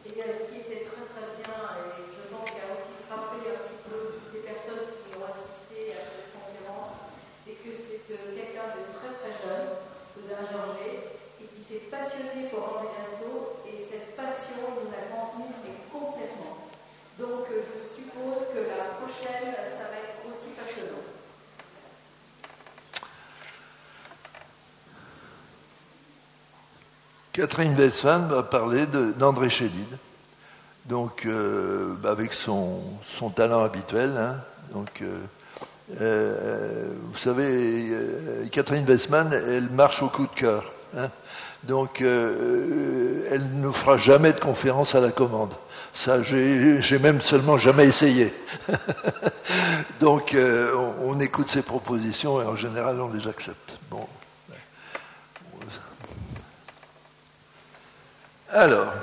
Catherine Weisman va parler d'André Chédid, donc avec son talent habituel. Hein, donc, vous savez, Catherine Weisman, elle marche au coup de cœur. Hein, donc, elle ne fera jamais de conférence à la commande. Ça, j'ai même seulement jamais essayé. Donc, on écoute ses propositions et en général, on les accepte. Bon. Alors,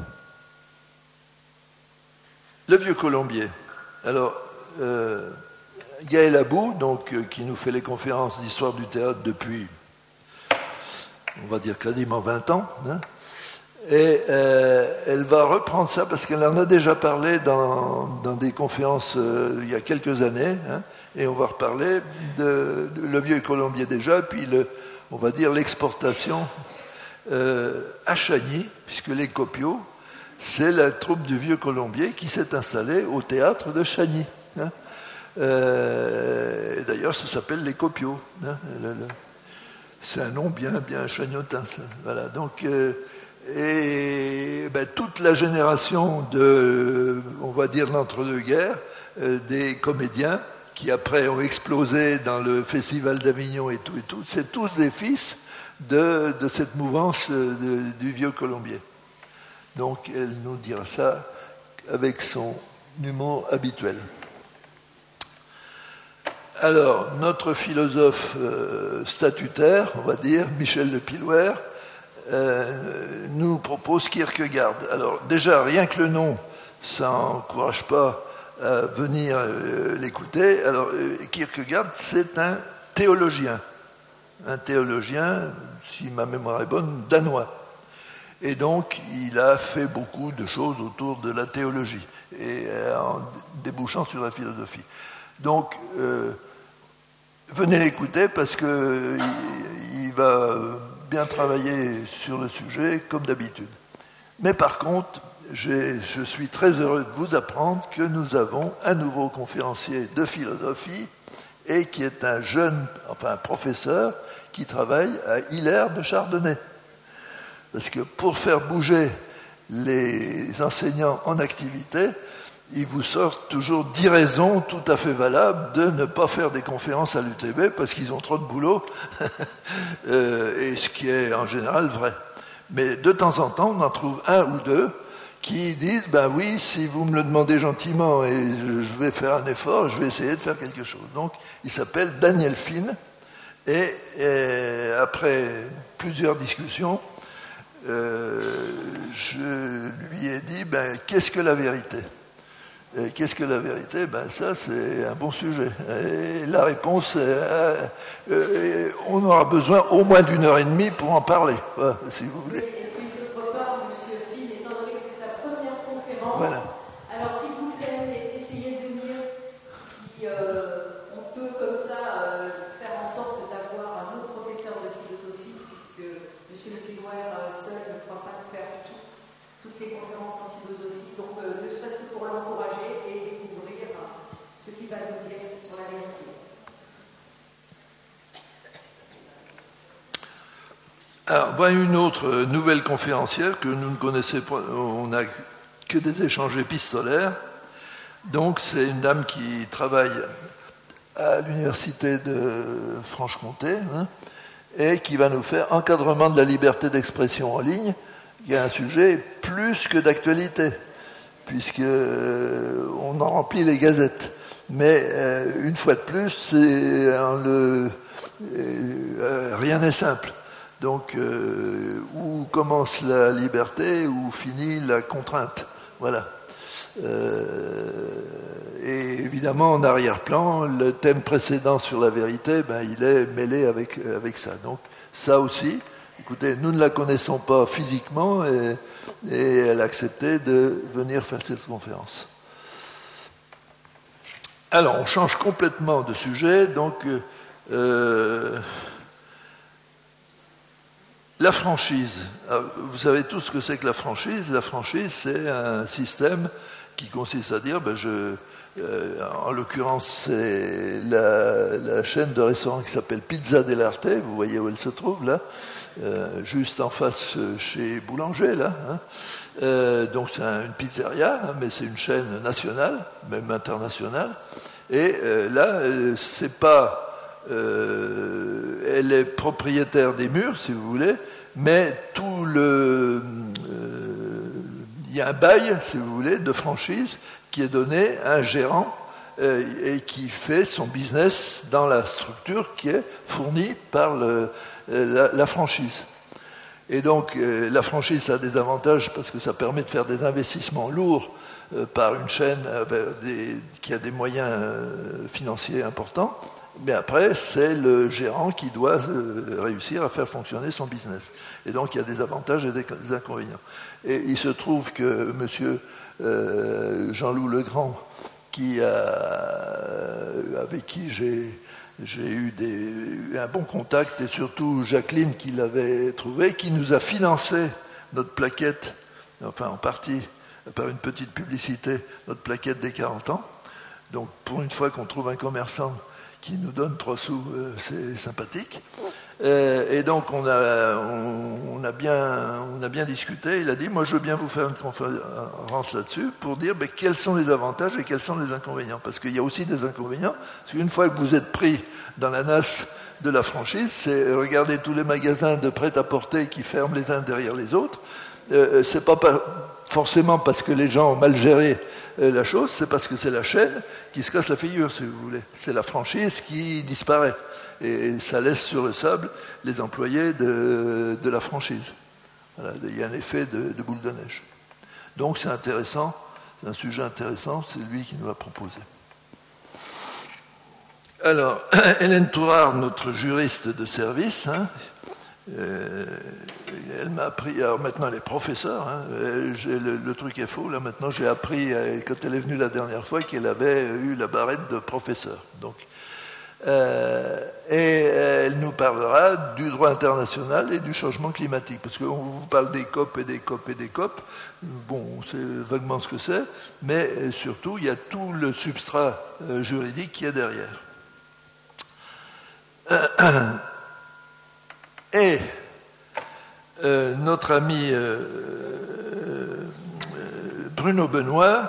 le vieux colombier. Alors, Gaëlle Abou, donc, qui nous fait les conférences d'histoire du théâtre depuis, on va dire quasiment 20 ans, hein, et elle va reprendre ça parce qu'elle en a déjà parlé dans des conférences il y a quelques années, hein, et on va reparler de le vieux colombier déjà, puis on va dire l'exportation à Chagny, puisque les Copiaux, c'est la troupe du vieux colombier qui s'est installée au théâtre de Chagny. Hein. D'ailleurs, ça s'appelle les Copiaux. Hein. C'est un nom bien chagnotin. Ça. Voilà. Donc, toute la génération on va dire, l'entre-deux-guerres, des comédiens qui après ont explosé dans le Festival d'Avignon et tout, c'est tous des fils de cette mouvance du vieux colombier. Donc elle nous dira ça avec son humour habituel. Alors, notre philosophe statutaire, on va dire, Michel de Pilouer, nous propose Kierkegaard. Alors déjà, rien que le nom, ça n'encourage pas venir l'écouter. Alors, Kierkegaard, c'est un théologien, si ma mémoire est bonne, danois. Et donc, il a fait beaucoup de choses autour de la théologie, et en débouchant sur la philosophie. Donc, venez l'écouter parce qu'il va bien travailler sur le sujet, comme d'habitude. Mais par contre, je suis très heureux de vous apprendre que nous avons un nouveau conférencier de philosophie, et qui est un professeur, qui travaille à Hilaire de Chardonnay. Parce que pour faire bouger les enseignants en activité, ils vous sortent toujours 10 raisons tout à fait valables de ne pas faire des conférences à l'UTB parce qu'ils ont trop de boulot, et ce qui est en général vrai. Mais de temps en temps, on en trouve un ou deux qui disent, ben oui, si vous me le demandez gentiment et je vais faire un effort, je vais essayer de faire quelque chose. Donc, il s'appelle Daniel Finn, et après plusieurs discussions, je lui ai dit, ben, qu'est-ce que la vérité ? Et qu'est-ce que la vérité ? Ben, ça, c'est un bon sujet. Et la réponse, on aura besoin au moins d'1h30 pour en parler, si vous voulez. Et puis, d'autre part, M. Finn, étant donné que c'est sa première conférence, voilà. Alors, s'il vous plaît, essayez de venir, si on peut comme ça faire en sorte d'avoir un autre professeur de philosophie, puisque M. Le Guillouer seul ne pourra pas faire toutes les conférences en philosophie. Donc, ne serait-ce que pour l'encourager et découvrir ce qu'il va nous dire sur la vérité. Alors, voilà une autre nouvelle conférencière que nous ne connaissons pas, on n'a que des échanges épistolaires. Donc, c'est une dame qui travaille à l'université de Franche-Comté, et qui va nous faire encadrement de la liberté d'expression en ligne, qui est un sujet plus que d'actualité, puisqu'on en remplit les gazettes. Mais une fois de plus, rien n'est simple. Donc, où commence la liberté, où finit la contrainte. Voilà. Et évidemment, en arrière-plan, le thème précédent sur la vérité, ben, il est mêlé avec ça. Donc, ça aussi, écoutez, nous ne la connaissons pas physiquement, et elle a accepté de venir faire cette conférence. Alors, on change complètement de sujet. Donc, la franchise. Alors, vous savez tous ce que c'est que la franchise. La franchise, c'est un système qui consiste à dire, ben en l'occurrence, c'est la chaîne de restaurants qui s'appelle Pizza dell'Arte. Vous voyez où elle se trouve, là, juste en face chez Boulanger, là. Donc, c'est une pizzeria, mais c'est une chaîne nationale, même internationale. Et là, c'est pas... elle est propriétaire des murs, si vous voulez, mais il y a un bail, si vous voulez, de franchise qui est donné à un gérant et qui fait son business dans la structure qui est fournie par la franchise. Et donc, la franchise a des avantages parce que ça permet de faire des investissements lourds par une chaîne qui a des moyens financiers importants. Mais après, c'est le gérant qui doit réussir à faire fonctionner son business. Et donc, il y a des avantages et des inconvénients. Et il se trouve que M. Jean-Loup Legrand, avec qui j'ai eu un bon contact, et surtout Jacqueline qui l'avait trouvé, qui nous a financé notre plaquette, enfin en partie par une petite publicité, notre plaquette des 40 ans. Donc, pour une fois qu'on trouve un commerçant qui nous donne 3 sous, c'est sympathique. Et donc, on a bien discuté. Il a dit, moi, je veux bien vous faire une conférence là-dessus pour dire quels sont les avantages et quels sont les inconvénients. Parce qu'il y a aussi des inconvénients. Parce qu'une fois que vous êtes pris dans la nasse de la franchise, c'est regarder tous les magasins de prêt-à-porter qui ferment les uns derrière les autres. C'est pas forcément parce que les gens ont mal géré la chose, c'est parce que c'est la chaîne qui se casse la figure, si vous voulez. C'est la franchise qui disparaît. Et ça laisse sur le sable les employés de la franchise. Voilà, il y a un effet de boule de neige. Donc c'est intéressant C'est un sujet intéressant, c'est lui qui nous l'a proposé. Alors, Hélène Tourard, notre juriste de service, elle m'a appris, alors maintenant elle est professeure, le truc est faux, là maintenant j'ai appris, quand elle est venue la dernière fois, qu'elle avait eu la barrette de professeur. Donc, et elle nous parlera du droit international et du changement climatique, parce qu'on vous parle des COP et des COP et des COP, bon, on sait vaguement ce que c'est, mais surtout il y a tout le substrat juridique qui est derrière. Et notre ami Bruno Benoît,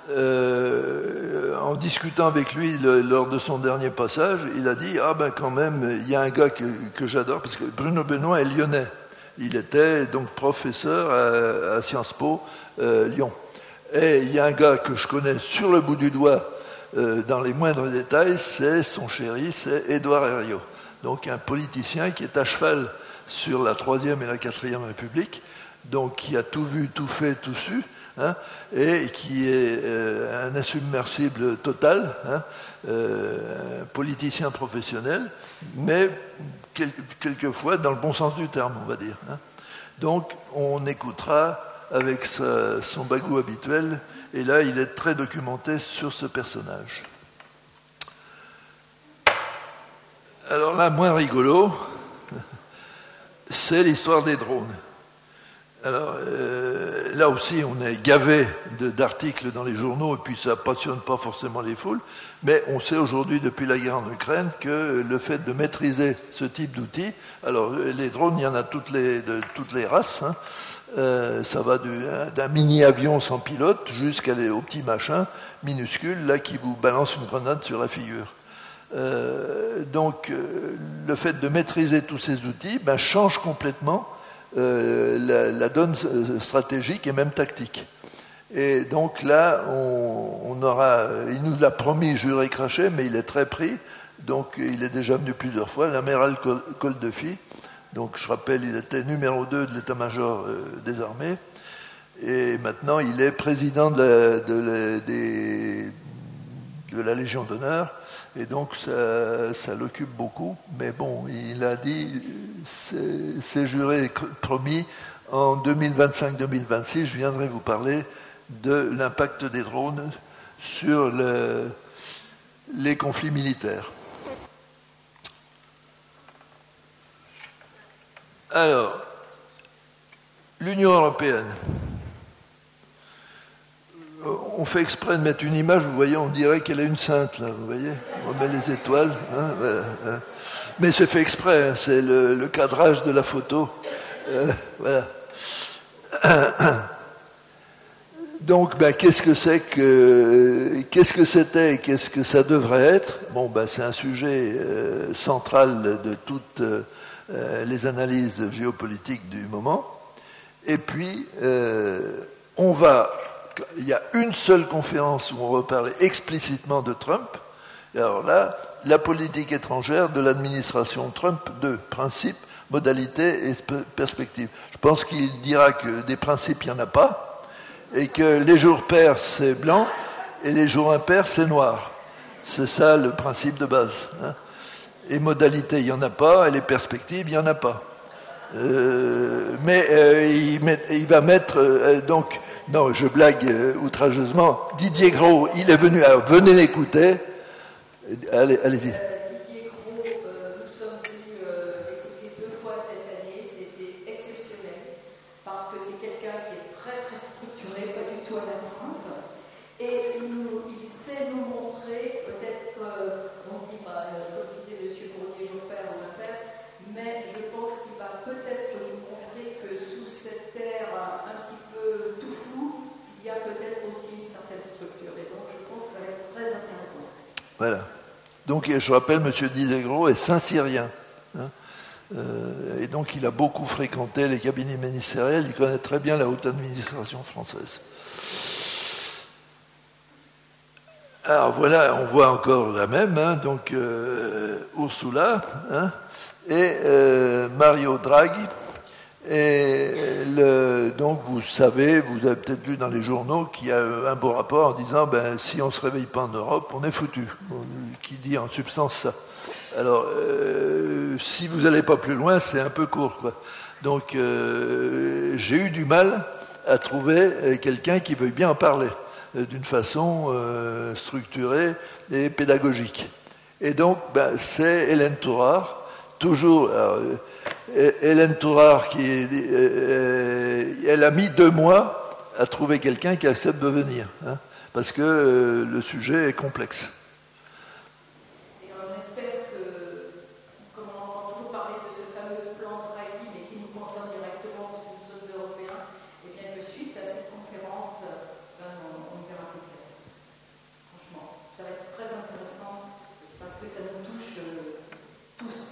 en discutant avec lui lors de son dernier passage, il a dit « Ah ben quand même, il y a un gars que j'adore, parce que Bruno Benoît est lyonnais. Il était donc professeur à Sciences Po Lyon. Et il y a un gars que je connais sur le bout du doigt, dans les moindres détails, c'est son chéri, c'est Édouard Herriot. Donc un politicien qui est à cheval sur la Troisième et la Quatrième République, donc qui a tout vu, tout fait, tout su, et qui est un insubmersible total, politicien professionnel, mais quelquefois dans le bon sens du terme, on va dire. Donc on écoutera avec son bagou habituel, et là il est très documenté sur ce personnage. Alors là, moins rigolo, c'est l'histoire des drones. Alors là aussi, on est gavé d'articles dans les journaux, et puis ça ne passionne pas forcément les foules, mais on sait aujourd'hui, depuis la guerre en Ukraine, que le fait de maîtriser ce type d'outils, alors les drones, il y en a de toutes les races, ça va d'un mini-avion sans pilote jusqu'au petit machin minuscule, là, qui vous balance une grenade sur la figure. Donc, le fait de maîtriser tous ces outils change complètement la donne stratégique et même tactique. Et donc là, on aura, il nous l'a promis, juré craché, mais il est très pris. Donc, il est déjà venu plusieurs fois, l'amiral Koldefy. Donc, je rappelle, il était numéro 2 de l'état-major des armées. Et maintenant, il est président de la Légion d'honneur. Et donc, ça l'occupe beaucoup. Mais bon, il a dit, c'est juré promis, en 2025-2026, je viendrai vous parler de l'impact des drones sur les conflits militaires. Alors, l'Union européenne. On fait exprès de mettre une image, vous voyez, on dirait qu'elle est une sainte, là, vous voyez. On met les étoiles, voilà, mais c'est fait exprès, c'est le cadrage de la photo. Voilà. Donc, qu'est-ce que c'était et qu'est-ce que ça devrait être? Bon, c'est un sujet central de toutes les analyses géopolitiques du moment. Et puis, il y a une seule conférence où on va parler explicitement de Trump. Et alors là, la politique étrangère de l'administration Trump 2, principes, modalités et perspectives. Je pense qu'il dira que des principes, il n'y en a pas, et que les jours pairs, c'est blanc, et les jours impairs, c'est noir. C'est ça le principe de base. Et modalités, il n'y en a pas, et les perspectives, il n'y en a pas. Mais il va mettre... donc, non, je blague outrageusement. Didier Gros, il est venu. Alors, venez l'écouter. Allez-y. Didier Gros, nous sommes venus l'écouter 2 fois cette année. C'était exceptionnel parce que c'est quelqu'un qui est très très structuré, pas du tout à la Trump. Et il sait nous montrer, peut-être qu'on dit, comme disait M. Fournier, Joubert ou Impair, mais je pense qu'il va peut-être nous montrer que sous cette terre un petit peu tout flou, il y a peut-être aussi une certaine structure. Et donc, je pense que ça va être très intéressant. Voilà. Donc, je rappelle, M. Didier Gros est Saint-Cyrien. Et donc, il a beaucoup fréquenté les cabinets ministériels. Il connaît très bien la haute administration française. Alors, voilà, on voit encore la même. Donc, Ursula et Mario Draghi. Et donc vous avez peut-être vu dans les journaux qu'il y a un beau rapport en disant si on ne se réveille pas en Europe, on est foutu. Qui dit en substance ça. Alors, si vous n'allez pas plus loin, c'est un peu court, quoi. Donc, j'ai eu du mal à trouver quelqu'un qui veuille bien en parler d'une façon structurée et pédagogique. Et donc, c'est Hélène Tourard, toujours. Alors, Hélène Tourard, elle a mis 2 mois à trouver quelqu'un qui accepte de venir, hein, parce que le sujet est complexe. Et on espère que, comme on entend toujours parler de ce fameux plan Draghi, mais qui nous concerne directement parce que nous sommes européens, et bien que suite à cette conférence, on y verra plus clair. Franchement, ça va être très intéressant parce que ça nous touche tous.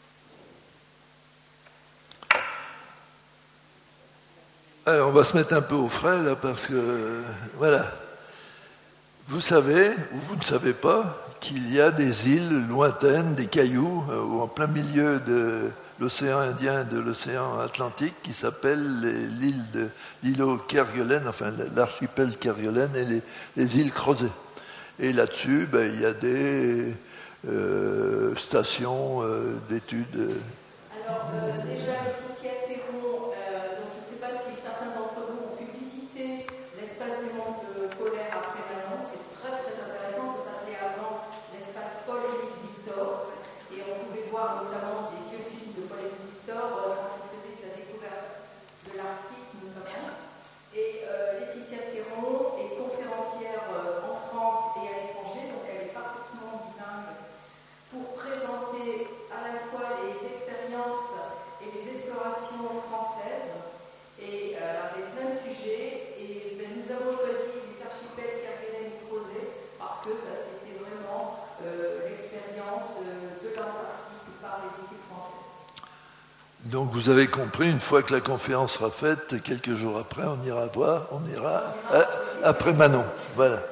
Alors, on va se mettre un peu au frais, là, parce que, voilà. Vous savez, ou vous ne savez pas, qu'il y a des îles lointaines, des cailloux, en plein milieu de l'océan Indien et de l'océan Atlantique, qui s'appellent l'îlot Kerguelen, enfin l'archipel Kerguelen et les îles Crozet. Et là-dessus, il y a des stations d'études. Alors, déjà, Laetitia Théron, donc je ne sais pas si certains d'entre vous ont pu visiter l'espace des mondes polaires après Manon. C'est très très intéressant. Ça s'appelait avant l'espace Paul-Émile Victor. Et on pouvait voir notamment des vieux films de Paul-Émile Victor quand il faisait sa découverte de l'Arctique notamment. Et Laetitia Théron est conférencière en France et à l'étranger, donc elle est parfaitement bilingue pour présenter à la fois les expériences et les explorations françaises et avec plein de sujets. Et nous avons choisi les archipels Kerguelen et Crozet parce que c'était vraiment l'expérience de l'Antarctique par les équipes françaises. Donc vous avez compris, une fois que la conférence sera faite, quelques jours après, on ira après Manon. Voilà.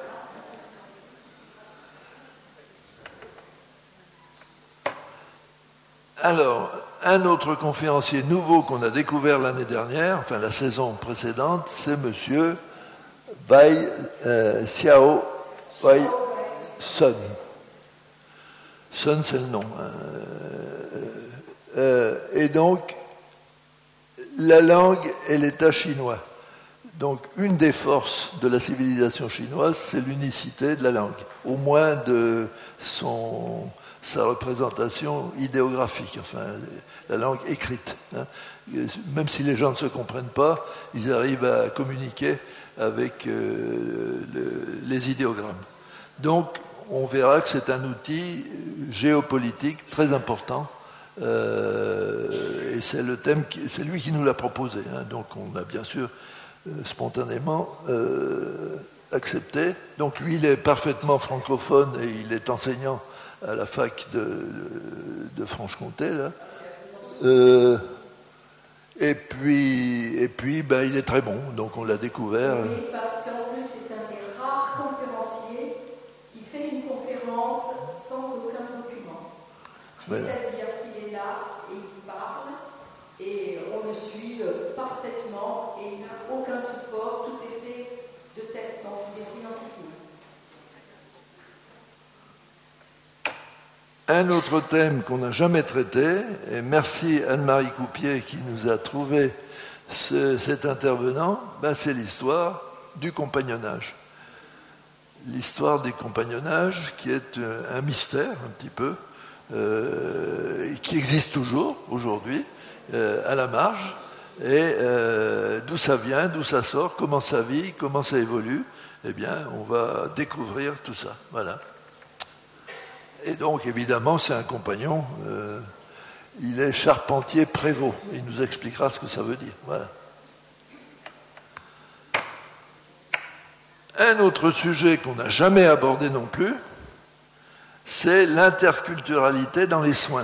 Alors, un autre conférencier nouveau qu'on a découvert l'année dernière, enfin la saison précédente, c'est monsieur Xiao Wei Sun. Sun, c'est le nom. Et donc, la langue et l'État chinois. Donc, une des forces de la civilisation chinoise, c'est l'unicité de la langue, au moins de sa représentation idéographique, enfin, la langue écrite. Hein. Même si les gens ne se comprennent pas, ils arrivent à communiquer avec les idéogrammes. Donc, on verra que c'est un outil géopolitique très important. Et c'est le thème, c'est lui qui nous l'a proposé. Hein. Donc, on a bien sûr spontanément accepté. Donc, lui, il est parfaitement francophone et il est enseignant à la fac de Franche-Comté, là. Et puis il est très bon, donc on l'a découvert. Oui, parce qu'en plus, c'est un des rares conférenciers qui fait une conférence sans aucun document. Voilà. C'est-à-dire qu'il est là et il parle, et on le suit parfaitement, et il n'a aucun support, tout est fait de tête, donc il est brillantissime. Un autre thème qu'on n'a jamais traité, et merci Anne-Marie Coupier qui nous a trouvé cet intervenant, c'est l'histoire du compagnonnage. L'histoire du compagnonnage qui est un mystère un petit peu, qui existe toujours aujourd'hui, à la marge, et d'où ça vient, d'où ça sort, comment ça vit, comment ça évolue, eh bien on va découvrir tout ça. Voilà. Et donc, évidemment, c'est un compagnon. Il est charpentier prévôt. Il nous expliquera ce que ça veut dire. Voilà. Un autre sujet qu'on n'a jamais abordé non plus, c'est l'interculturalité dans les soins.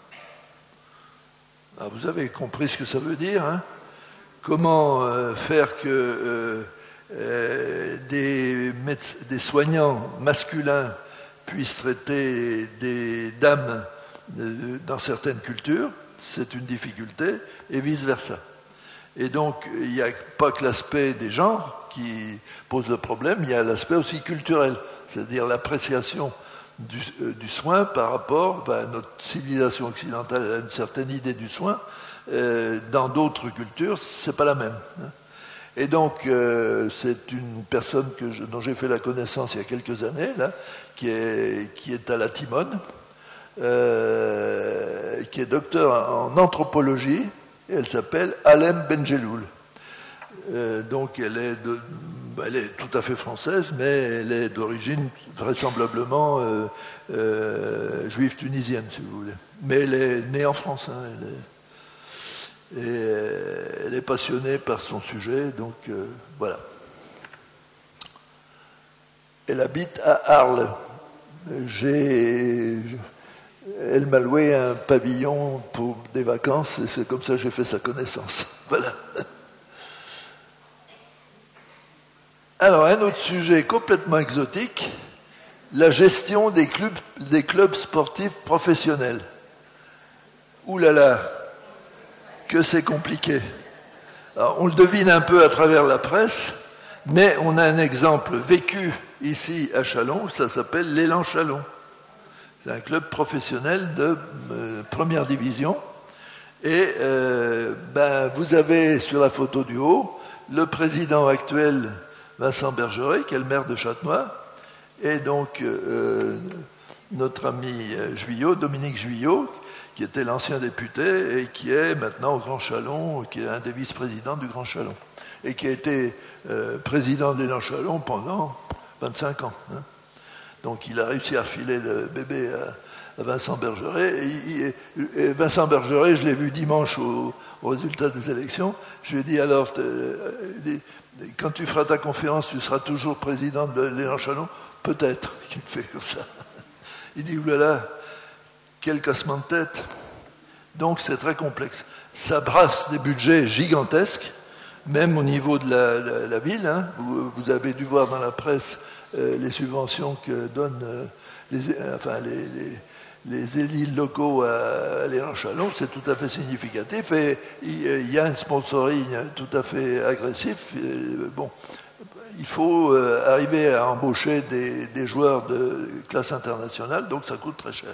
Alors, vous avez compris ce que ça veut dire, hein ? Comment faire que des soignants masculins puissent traiter des dames dans certaines cultures, c'est une difficulté, et vice-versa. Et donc, il n'y a pas que l'aspect des genres qui pose le problème, il y a l'aspect aussi culturel, c'est-à-dire l'appréciation du soin par rapport à notre civilisation occidentale, a une certaine idée du soin. Dans d'autres cultures, c'est pas la même. Et donc, c'est une personne dont j'ai fait la connaissance il y a quelques années, là, qui est à la Timone, qui est docteur en anthropologie, et elle s'appelle Alem Benjeloul. Donc, elle est tout à fait française, mais elle est d'origine vraisemblablement juive tunisienne, si vous voulez. Mais elle est née en France, hein, elle est passionnée par son sujet, donc voilà. Elle habite à Arles. Elle m'a loué un pavillon pour des vacances, et c'est comme ça que j'ai fait sa connaissance. Voilà. Alors, un autre sujet complètement exotique, la gestion des clubs sportifs professionnels. Ouh là là, que c'est compliqué. Alors, on le devine un peu à travers la presse, mais on a un exemple vécu ici à Châlons, ça s'appelle l'Élan Châlons. C'est un club professionnel de première division. Et vous avez sur la photo du haut le président actuel, Vincent Bergeret, qui est le maire de Châtenois, et donc notre ami Dominique Juillot, qui était l'ancien député et qui est maintenant au Grand Châlons, qui est un des vice-présidents du Grand Châlons, et qui a été président de l'Élan Châlons pendant 25 ans. Hein. Donc il a réussi à refiler le bébé à Vincent Bergeret. Et Vincent Bergeret, je l'ai vu dimanche au résultat des élections, je lui ai dit alors, quand tu feras ta conférence, tu seras toujours président de l'Élan Châlons? Peut-être, qu'il me fait comme ça. Il dit, oulala, quel cassement de tête. Donc c'est très complexe. Ça brasse des budgets gigantesques, même au niveau de la ville. Hein. Vous avez dû voir dans la presse les subventions que donnent les élites locaux à l'Élan Châlons, c'est tout à fait significatif. Et il y a un sponsoring tout à fait agressif. Bon, il faut arriver à embaucher des joueurs de classe internationale, donc ça coûte très cher.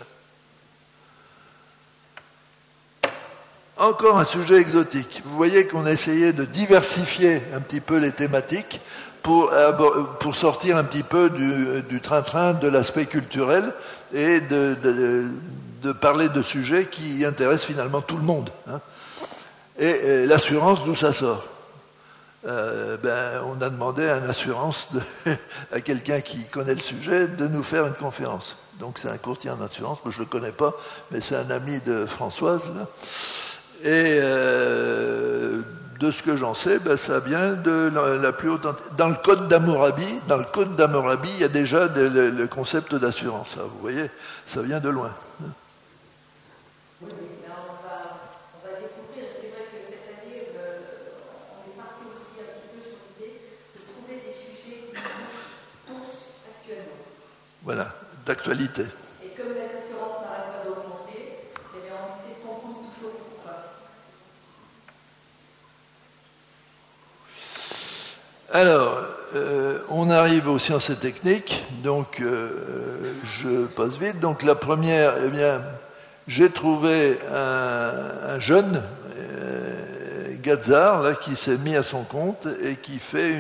Encore un sujet exotique. Vous voyez qu'on a essayé de diversifier un petit peu les thématiques pour sortir un petit peu du train-train de l'aspect culturel et de parler de sujets qui intéressent finalement tout le monde. Hein. Et l'assurance, d'où ça sort? On a demandé à une assurance, à quelqu'un qui connaît le sujet, de nous faire une conférence. Donc c'est un courtier en assurance, moi je ne le connais pas, mais c'est un ami de Françoise. Là. Et de ce que j'en sais, ça vient de la plus haute... Dans le code d'Hammurabi, il y a déjà le concept d'assurance. Vous voyez, ça vient de loin. Oui, là on va découvrir. C'est vrai que cette année, on est parti aussi un petit peu sur l'idée de trouver des sujets qui nous touchent tous actuellement. Voilà, d'actualité. Et comme les assurances n'arrêtent pas d'augmenter, on essaie de comprendre toujours pourquoi. Alors, on arrive aux sciences et techniques, donc je passe vite. Donc la première, j'ai trouvé un jeune, Gazar, là, qui s'est mis à son compte et qui fait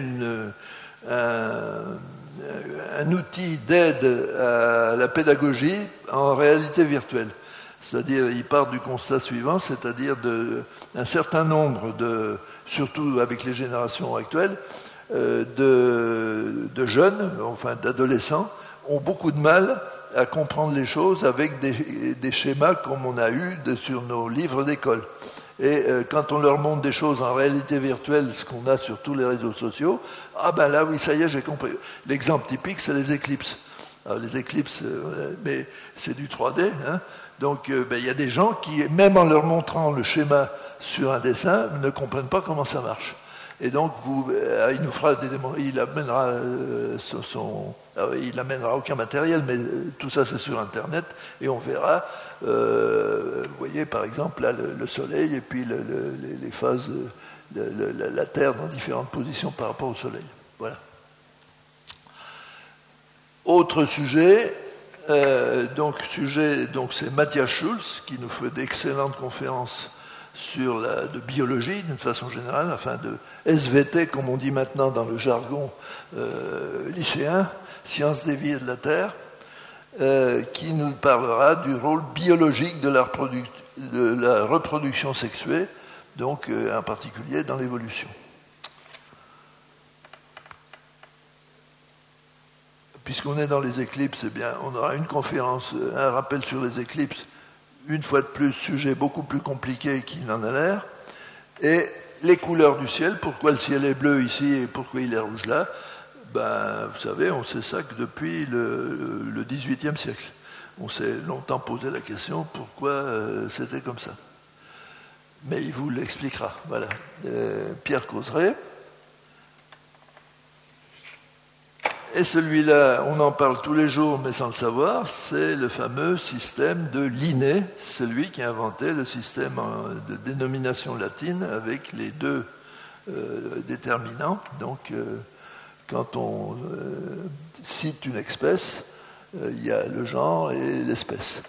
un outil d'aide à la pédagogie en réalité virtuelle. C'est-à-dire, il part du constat suivant, c'est-à-dire un certain nombre surtout avec les générations actuelles, de jeunes, enfin d'adolescents, ont beaucoup de mal à comprendre les choses avec des schémas comme on a eu sur nos livres d'école. Et quand on leur montre des choses en réalité virtuelle, ce qu'on a sur tous les réseaux sociaux, là oui, ça y est, j'ai compris. L'exemple typique, c'est les éclipses. Alors, les éclipses, mais c'est du 3D, hein. Donc il y a des gens qui, même en leur montrant le schéma sur un dessin, ne comprennent pas comment ça marche. Et donc, il nous fera il amènera il amènera aucun matériel, mais tout ça c'est sur Internet, et on verra, vous voyez par exemple là le Soleil et puis les phases, la Terre dans différentes positions par rapport au Soleil. Voilà. Autre sujet, donc c'est Matthias Schulz qui nous fait d'excellentes conférences de biologie d'une façon générale, enfin de SVT comme on dit maintenant dans le jargon lycéen, sciences des vies et de la Terre, qui nous parlera du rôle biologique de la reproduction sexuée, donc en particulier dans l'évolution. Puisqu'on est dans les éclipses, eh bien, on aura une conférence, un rappel sur les éclipses, une fois de plus, sujet beaucoup plus compliqué qu'il n'en a l'air, et les couleurs du ciel, pourquoi le ciel est bleu ici et pourquoi il est rouge là, ben, vous savez, on sait ça que depuis le XVIIIe siècle. On s'est longtemps posé la question pourquoi c'était comme ça. Mais il vous l'expliquera. Voilà. Pierre Causeret. Et celui-là, on en parle tous les jours, mais sans le savoir, c'est le fameux système de Linné, celui qui a inventé le système de dénomination latine avec les deux déterminants. Donc, quand on cite une espèce, il y a le genre et l'espèce.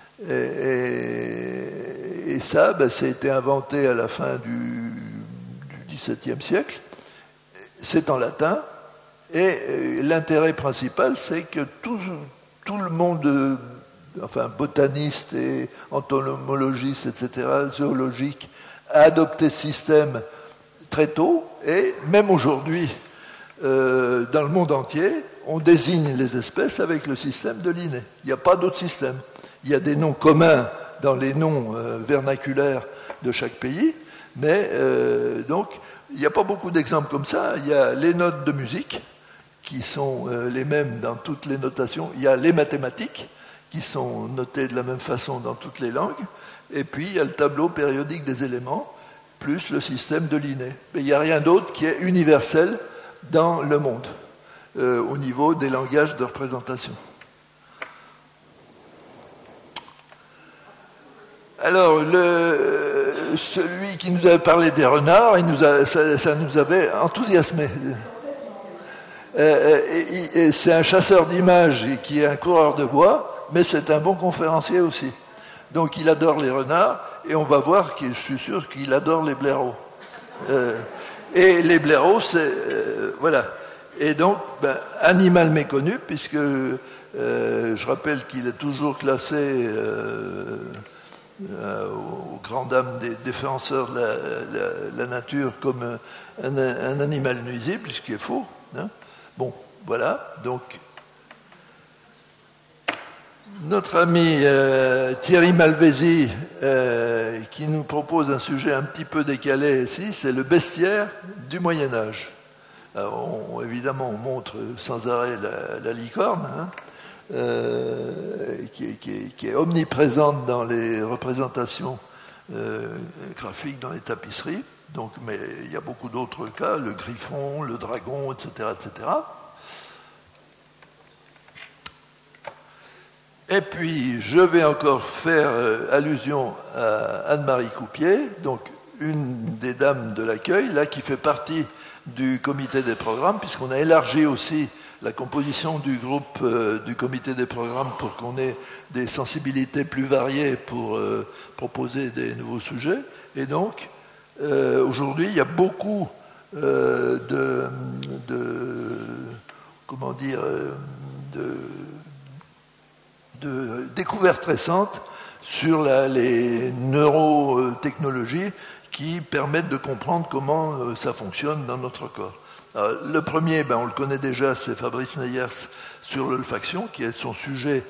Et ça, ben, ça a été inventé à la fin du XVIIe siècle. C'est en latin. Et l'intérêt principal, c'est que tout le monde, enfin botaniste et entomologiste, etc., zoologique, a adopté ce système très tôt. Et même aujourd'hui, dans le monde entier, on désigne les espèces avec le système de Linné. Il n'y a pas d'autre système. Il y a des noms communs dans les noms vernaculaires de chaque pays, mais donc il n'y a pas beaucoup d'exemples comme ça. Il y a les notes de musique, qui sont les mêmes dans toutes les notations. Il y a les mathématiques, qui sont notées de la même façon dans toutes les langues. Et puis, il y a le tableau périodique des éléments, plus le système de Linné. Mais il n'y a rien d'autre qui est universel dans le monde, au niveau des langages de représentation. Alors, celui qui nous avait parlé des renards, ça nous avait enthousiasmé. C'est un chasseur d'images qui est un coureur de bois, mais c'est un bon conférencier aussi. Donc il adore les renards, et on va voir, je suis sûr qu'il adore les blaireaux. Et les blaireaux, c'est... voilà. Et donc, ben, animal méconnu, puisque je rappelle qu'il est toujours classé aux grandes dames des défenseurs de la nature comme un animal nuisible, ce qui est faux, hein. Bon, voilà, donc notre ami Thierry Malvézy qui nous propose un sujet un petit peu décalé ici, c'est le bestiaire du Moyen-Âge. Évidemment, on montre sans arrêt la licorne, hein, qui est omniprésente dans les représentations graphiques dans les tapisseries. Donc, mais il y a beaucoup d'autres cas, le griffon, le dragon, etc., etc. Et puis, je vais encore faire allusion à Anne-Marie Coupier, donc une des dames de l'accueil, là, qui fait partie du comité des programmes, puisqu'on a élargi aussi la composition du groupe du comité des programmes pour qu'on ait des sensibilités plus variées pour proposer des nouveaux sujets. Et donc, aujourd'hui, il y a beaucoup de découvertes récentes sur les neurotechnologies qui permettent de comprendre comment ça fonctionne dans notre corps. Alors, le premier, on le connaît déjà, c'est Fabrice Neyers sur l'olfaction, qui est son sujet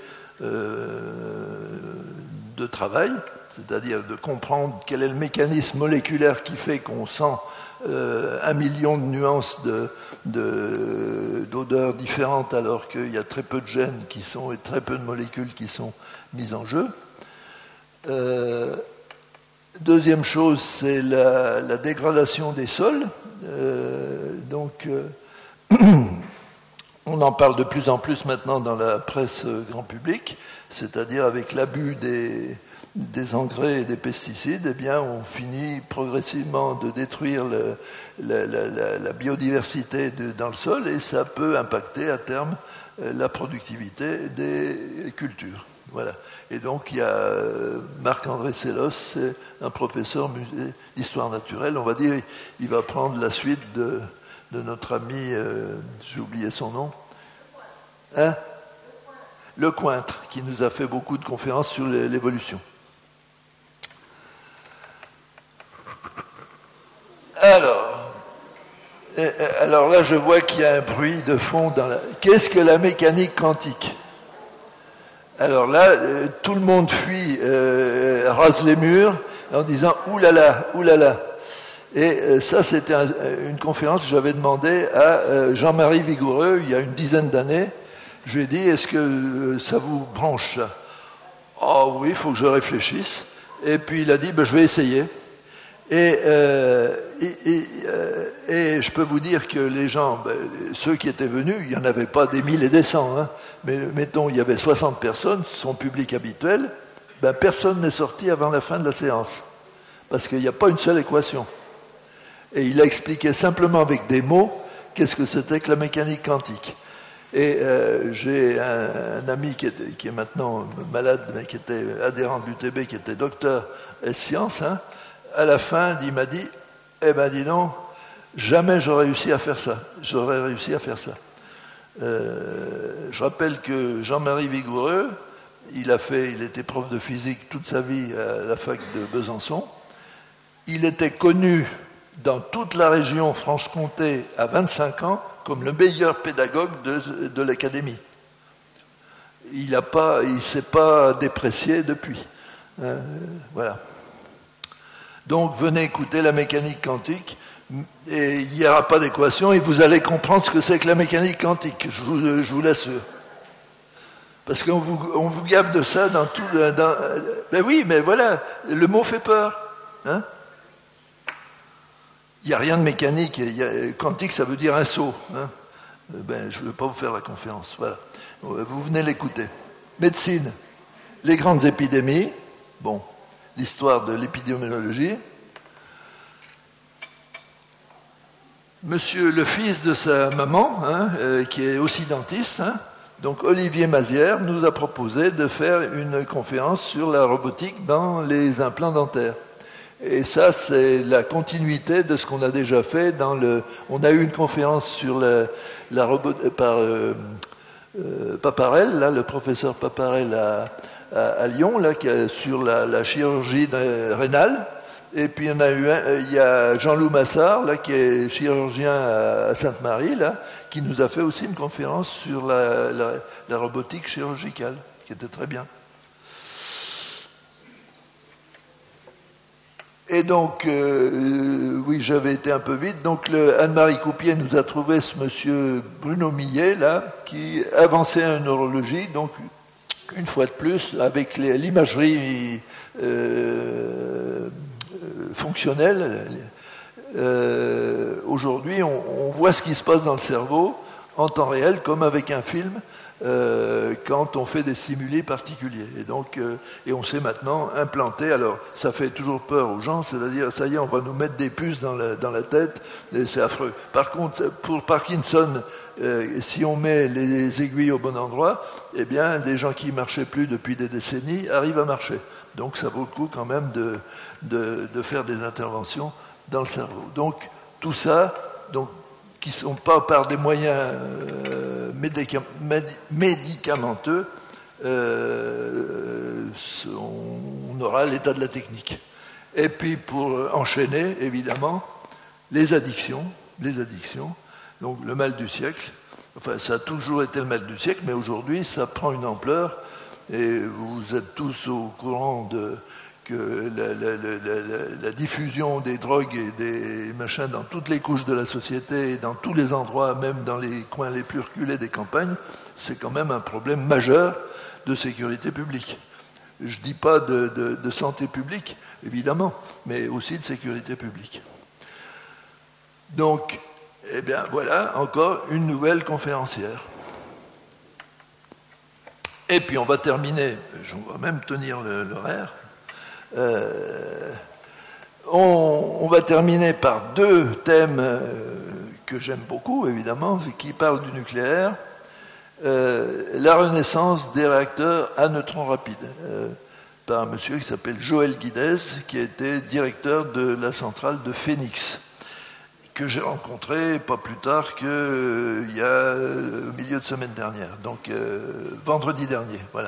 de travail, c'est-à-dire de comprendre quel est le mécanisme moléculaire qui fait qu'on sent 1 million de nuances d'odeurs différentes alors qu'il y a très peu de gènes et très peu de molécules qui sont mises en jeu. Deuxième chose, c'est la dégradation des sols. On en parle de plus en plus maintenant dans la presse grand public, c'est-à-dire avec l'abus des engrais et des pesticides, eh bien, on finit progressivement de détruire la biodiversité dans le sol et ça peut impacter à terme la productivité des cultures. Voilà. Et donc il y a Marc-André Sellos, c'est un professeur d'histoire naturelle, on va dire, il va prendre la suite de notre ami, j'ai oublié son nom, hein, Lecointre, qui nous a fait beaucoup de conférences sur l'évolution. Alors là, je vois qu'il y a un bruit de fond dans la... Qu'est-ce que la mécanique quantique? Alors là, tout le monde fuit, rase les murs, en disant « oulala, oulala ». Et ça, c'était une conférence que j'avais demandé à Jean-Marie Vigoureux, il y a une dizaine d'années. Je lui ai dit « Est-ce que ça vous branche, ça ?»« Oh oui, il faut que je réfléchisse. » Et puis il a dit « Je vais essayer. » Et je peux vous dire que les gens, ceux qui étaient venus, il n'y en avait pas des 1000 et des 100, hein, mais mettons, il y avait 60 personnes, son public habituel, personne n'est sorti avant la fin de la séance, parce qu'il n'y a pas une seule équation. Et il a expliqué simplement avec des mots qu'est-ce que c'était que la mécanique quantique. Et j'ai un ami qui est maintenant malade, mais qui était adhérent de l'UTB, qui était docteur en sciences, hein. À la fin, il m'a dit, dis donc, jamais j'aurais réussi à faire ça. J'aurais réussi à faire ça. Je rappelle que Jean-Marie Vigoureux, il était prof de physique toute sa vie à la fac de Besançon. Il était connu dans toute la région Franche-Comté à 25 ans comme le meilleur pédagogue de l'académie. Il ne s'est pas déprécié depuis. Voilà. Donc venez écouter la mécanique quantique et il n'y aura pas d'équation et vous allez comprendre ce que c'est que la mécanique quantique, je vous l'assure. Parce qu'on vous gave de ça dans tout... Ben oui, mais voilà, le mot fait peur. Hein, il n'y a rien de mécanique. Quantique, ça veut dire un saut. Hein. Je ne veux pas vous faire la conférence. Voilà. Vous venez l'écouter. Médecine, les grandes épidémies. Bon, l'histoire de l'épidémiologie. Monsieur, le fils de sa maman, hein, qui est aussi dentiste, hein, donc Olivier Mazière, nous a proposé de faire une conférence sur la robotique dans les implants dentaires. Et ça, c'est la continuité de ce qu'on a déjà fait dans le... On a eu une conférence sur la robotique par Paparel, là, le professeur Paparel à Lyon, là, sur la chirurgie rénale. Et puis il y a Jean-Loup Massard, là, qui est chirurgien à Sainte-Marie, là, qui nous a fait aussi une conférence sur la robotique chirurgicale, qui était très bien. Et donc, oui, j'avais été un peu vite. Donc, Anne-Marie Coupier nous a trouvé ce monsieur Bruno Millet, là, qui avançait en neurologie, donc, une fois de plus, avec l'imagerie fonctionnelle. Aujourd'hui, on voit ce qui se passe dans le cerveau en temps réel, comme avec un film, quand on fait des stimuli particuliers. Et donc, et on sait maintenant implanter. Alors, ça fait toujours peur aux gens, c'est-à-dire, ça y est, on va nous mettre des puces dans la tête, et c'est affreux. Par contre, pour Parkinson, si on met les aiguilles au bon endroit, eh bien, les gens qui ne marchaient plus depuis des décennies arrivent à marcher. Donc, ça vaut le coup quand même de faire des interventions dans le cerveau. Donc, tout ça, donc, qui ne sont pas par des moyens médicamenteux, on aura l'état de la technique. Et puis, pour enchaîner, évidemment, les addictions. Donc, le mal du siècle. Enfin, ça a toujours été le mal du siècle, mais aujourd'hui, ça prend une ampleur. Et vous êtes tous au courant que la diffusion des drogues et des machins dans toutes les couches de la société et dans tous les endroits, même dans les coins les plus reculés des campagnes, c'est quand même un problème majeur de sécurité publique. Je ne dis pas de santé publique, évidemment, mais aussi de sécurité publique. Donc, eh bien, voilà encore une nouvelle conférencière. Et puis, on va terminer, je vais même tenir l'horaire. On va terminer par deux thèmes que j'aime beaucoup, évidemment, qui parlent du nucléaire. La renaissance des réacteurs à neutrons rapides, par un monsieur qui s'appelle Joël Guidez, qui a été directeur de la centrale de Phoenix, que j'ai rencontré pas plus tard qu'il y a au milieu de semaine dernière, donc vendredi dernier, voilà.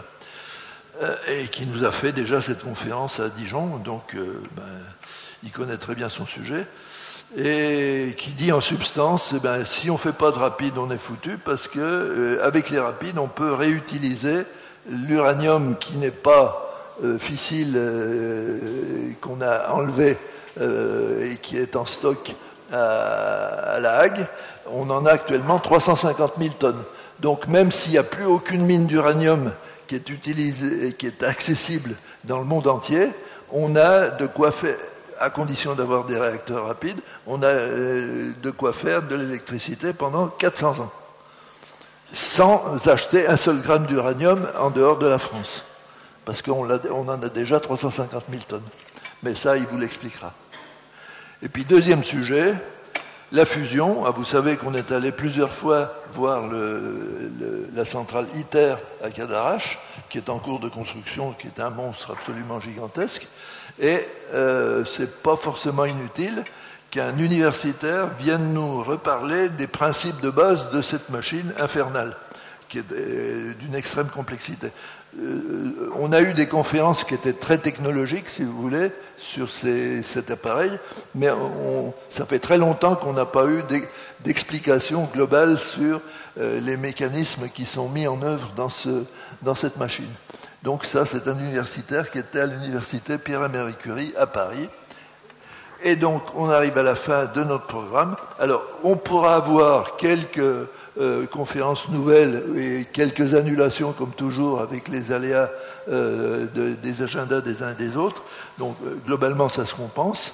Et qui nous a fait déjà cette conférence à Dijon, donc il connaît très bien son sujet, et qui dit en substance, si on ne fait pas de rapide, on est foutu, parce que avec les rapides, on peut réutiliser l'uranium qui n'est pas fissile, qu'on a enlevé et qui est en stock à La Hague. On en a actuellement 350 000 tonnes. Donc même s'il n'y a plus aucune mine d'uranium qui est utilisée et qui est accessible dans le monde entier, on a de quoi faire, à condition d'avoir des réacteurs rapides, on a de quoi faire de l'électricité pendant 400 ans, sans acheter un seul gramme d'uranium en dehors de la France, parce qu'on en a déjà 350 000 tonnes. Mais ça, il vous l'expliquera. Et puis, deuxième sujet, la fusion. Vous savez qu'on est allé plusieurs fois voir la centrale ITER à Cadarache, qui est en cours de construction, qui est un monstre absolument gigantesque. Et c'est pas forcément inutile qu'un universitaire vienne nous reparler des principes de base de cette machine infernale, qui est d'une extrême complexité. On a eu des conférences qui étaient très technologiques, si vous voulez, sur cet appareil, mais ça fait très longtemps qu'on n'a pas eu d'explication globale sur les mécanismes qui sont mis en œuvre dans cette machine. Donc ça, c'est un universitaire qui était à l'université Pierre et Marie Curie à Paris. Et donc, on arrive à la fin de notre programme. Alors, on pourra avoir quelques conférences nouvelles et quelques annulations, comme toujours, avec les aléas des agendas des uns et des autres. Donc, globalement, ça se compense.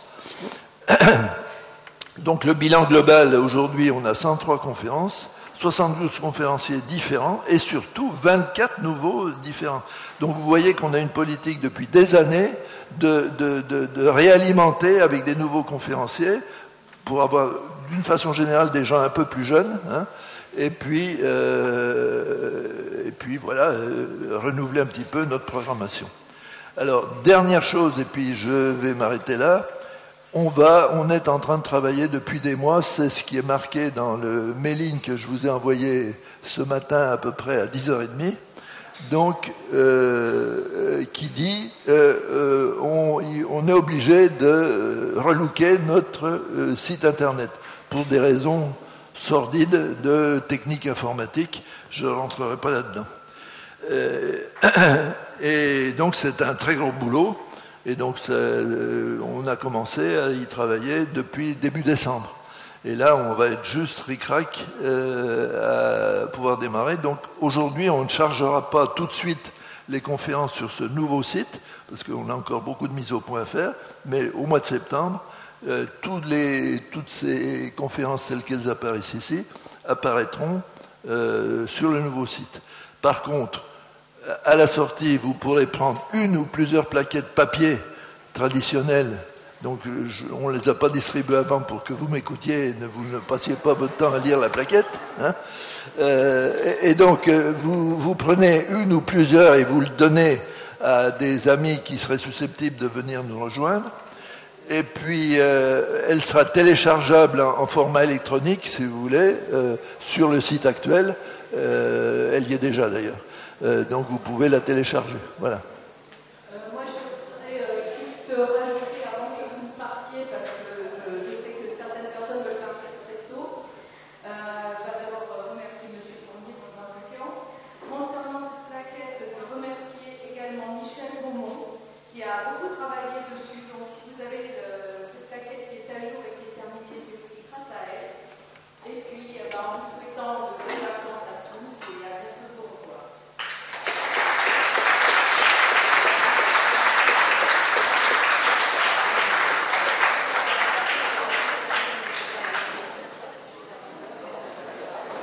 Donc, le bilan global, aujourd'hui, on a 103 conférences, 72 conférenciers différents et surtout 24 nouveaux différents. Donc vous voyez qu'on a une politique depuis des années de réalimenter avec des nouveaux conférenciers pour avoir d'une façon générale des gens un peu plus jeunes, hein, et puis voilà, renouveler un petit peu notre programmation. Alors, dernière chose, et puis je vais m'arrêter là. On est en train de travailler depuis des mois, c'est ce qui est marqué dans le mailing que je vous ai envoyé ce matin à peu près à 10h30, donc qui dit on est obligé de relooker notre site internet pour des raisons sordides de technique informatique, je ne rentrerai pas là-dedans. Et donc c'est un très gros boulot. Et donc, on a commencé à y travailler depuis début décembre. Et là, on va être juste ric-rac à pouvoir démarrer. Donc, aujourd'hui, on ne chargera pas tout de suite les conférences sur ce nouveau site, parce qu'on a encore beaucoup de mises au point à faire. Mais au mois de septembre, toutes ces conférences telles qu'elles apparaissent ici apparaîtront sur le nouveau site. Par contre, à la sortie, vous pourrez prendre une ou plusieurs plaquettes papier traditionnelles. Donc, on ne les a pas distribuées avant pour que vous m'écoutiez et vous ne passiez pas votre temps à lire la plaquette. Hein. Et donc, vous prenez une ou plusieurs et vous le donnez à des amis qui seraient susceptibles de venir nous rejoindre. Et puis, elle sera téléchargeable en format électronique, si vous voulez, sur le site actuel. Elle y est déjà, d'ailleurs. Donc vous pouvez la télécharger. Voilà. Moi, je voudrais juste rajouter, avant que vous partiez, parce que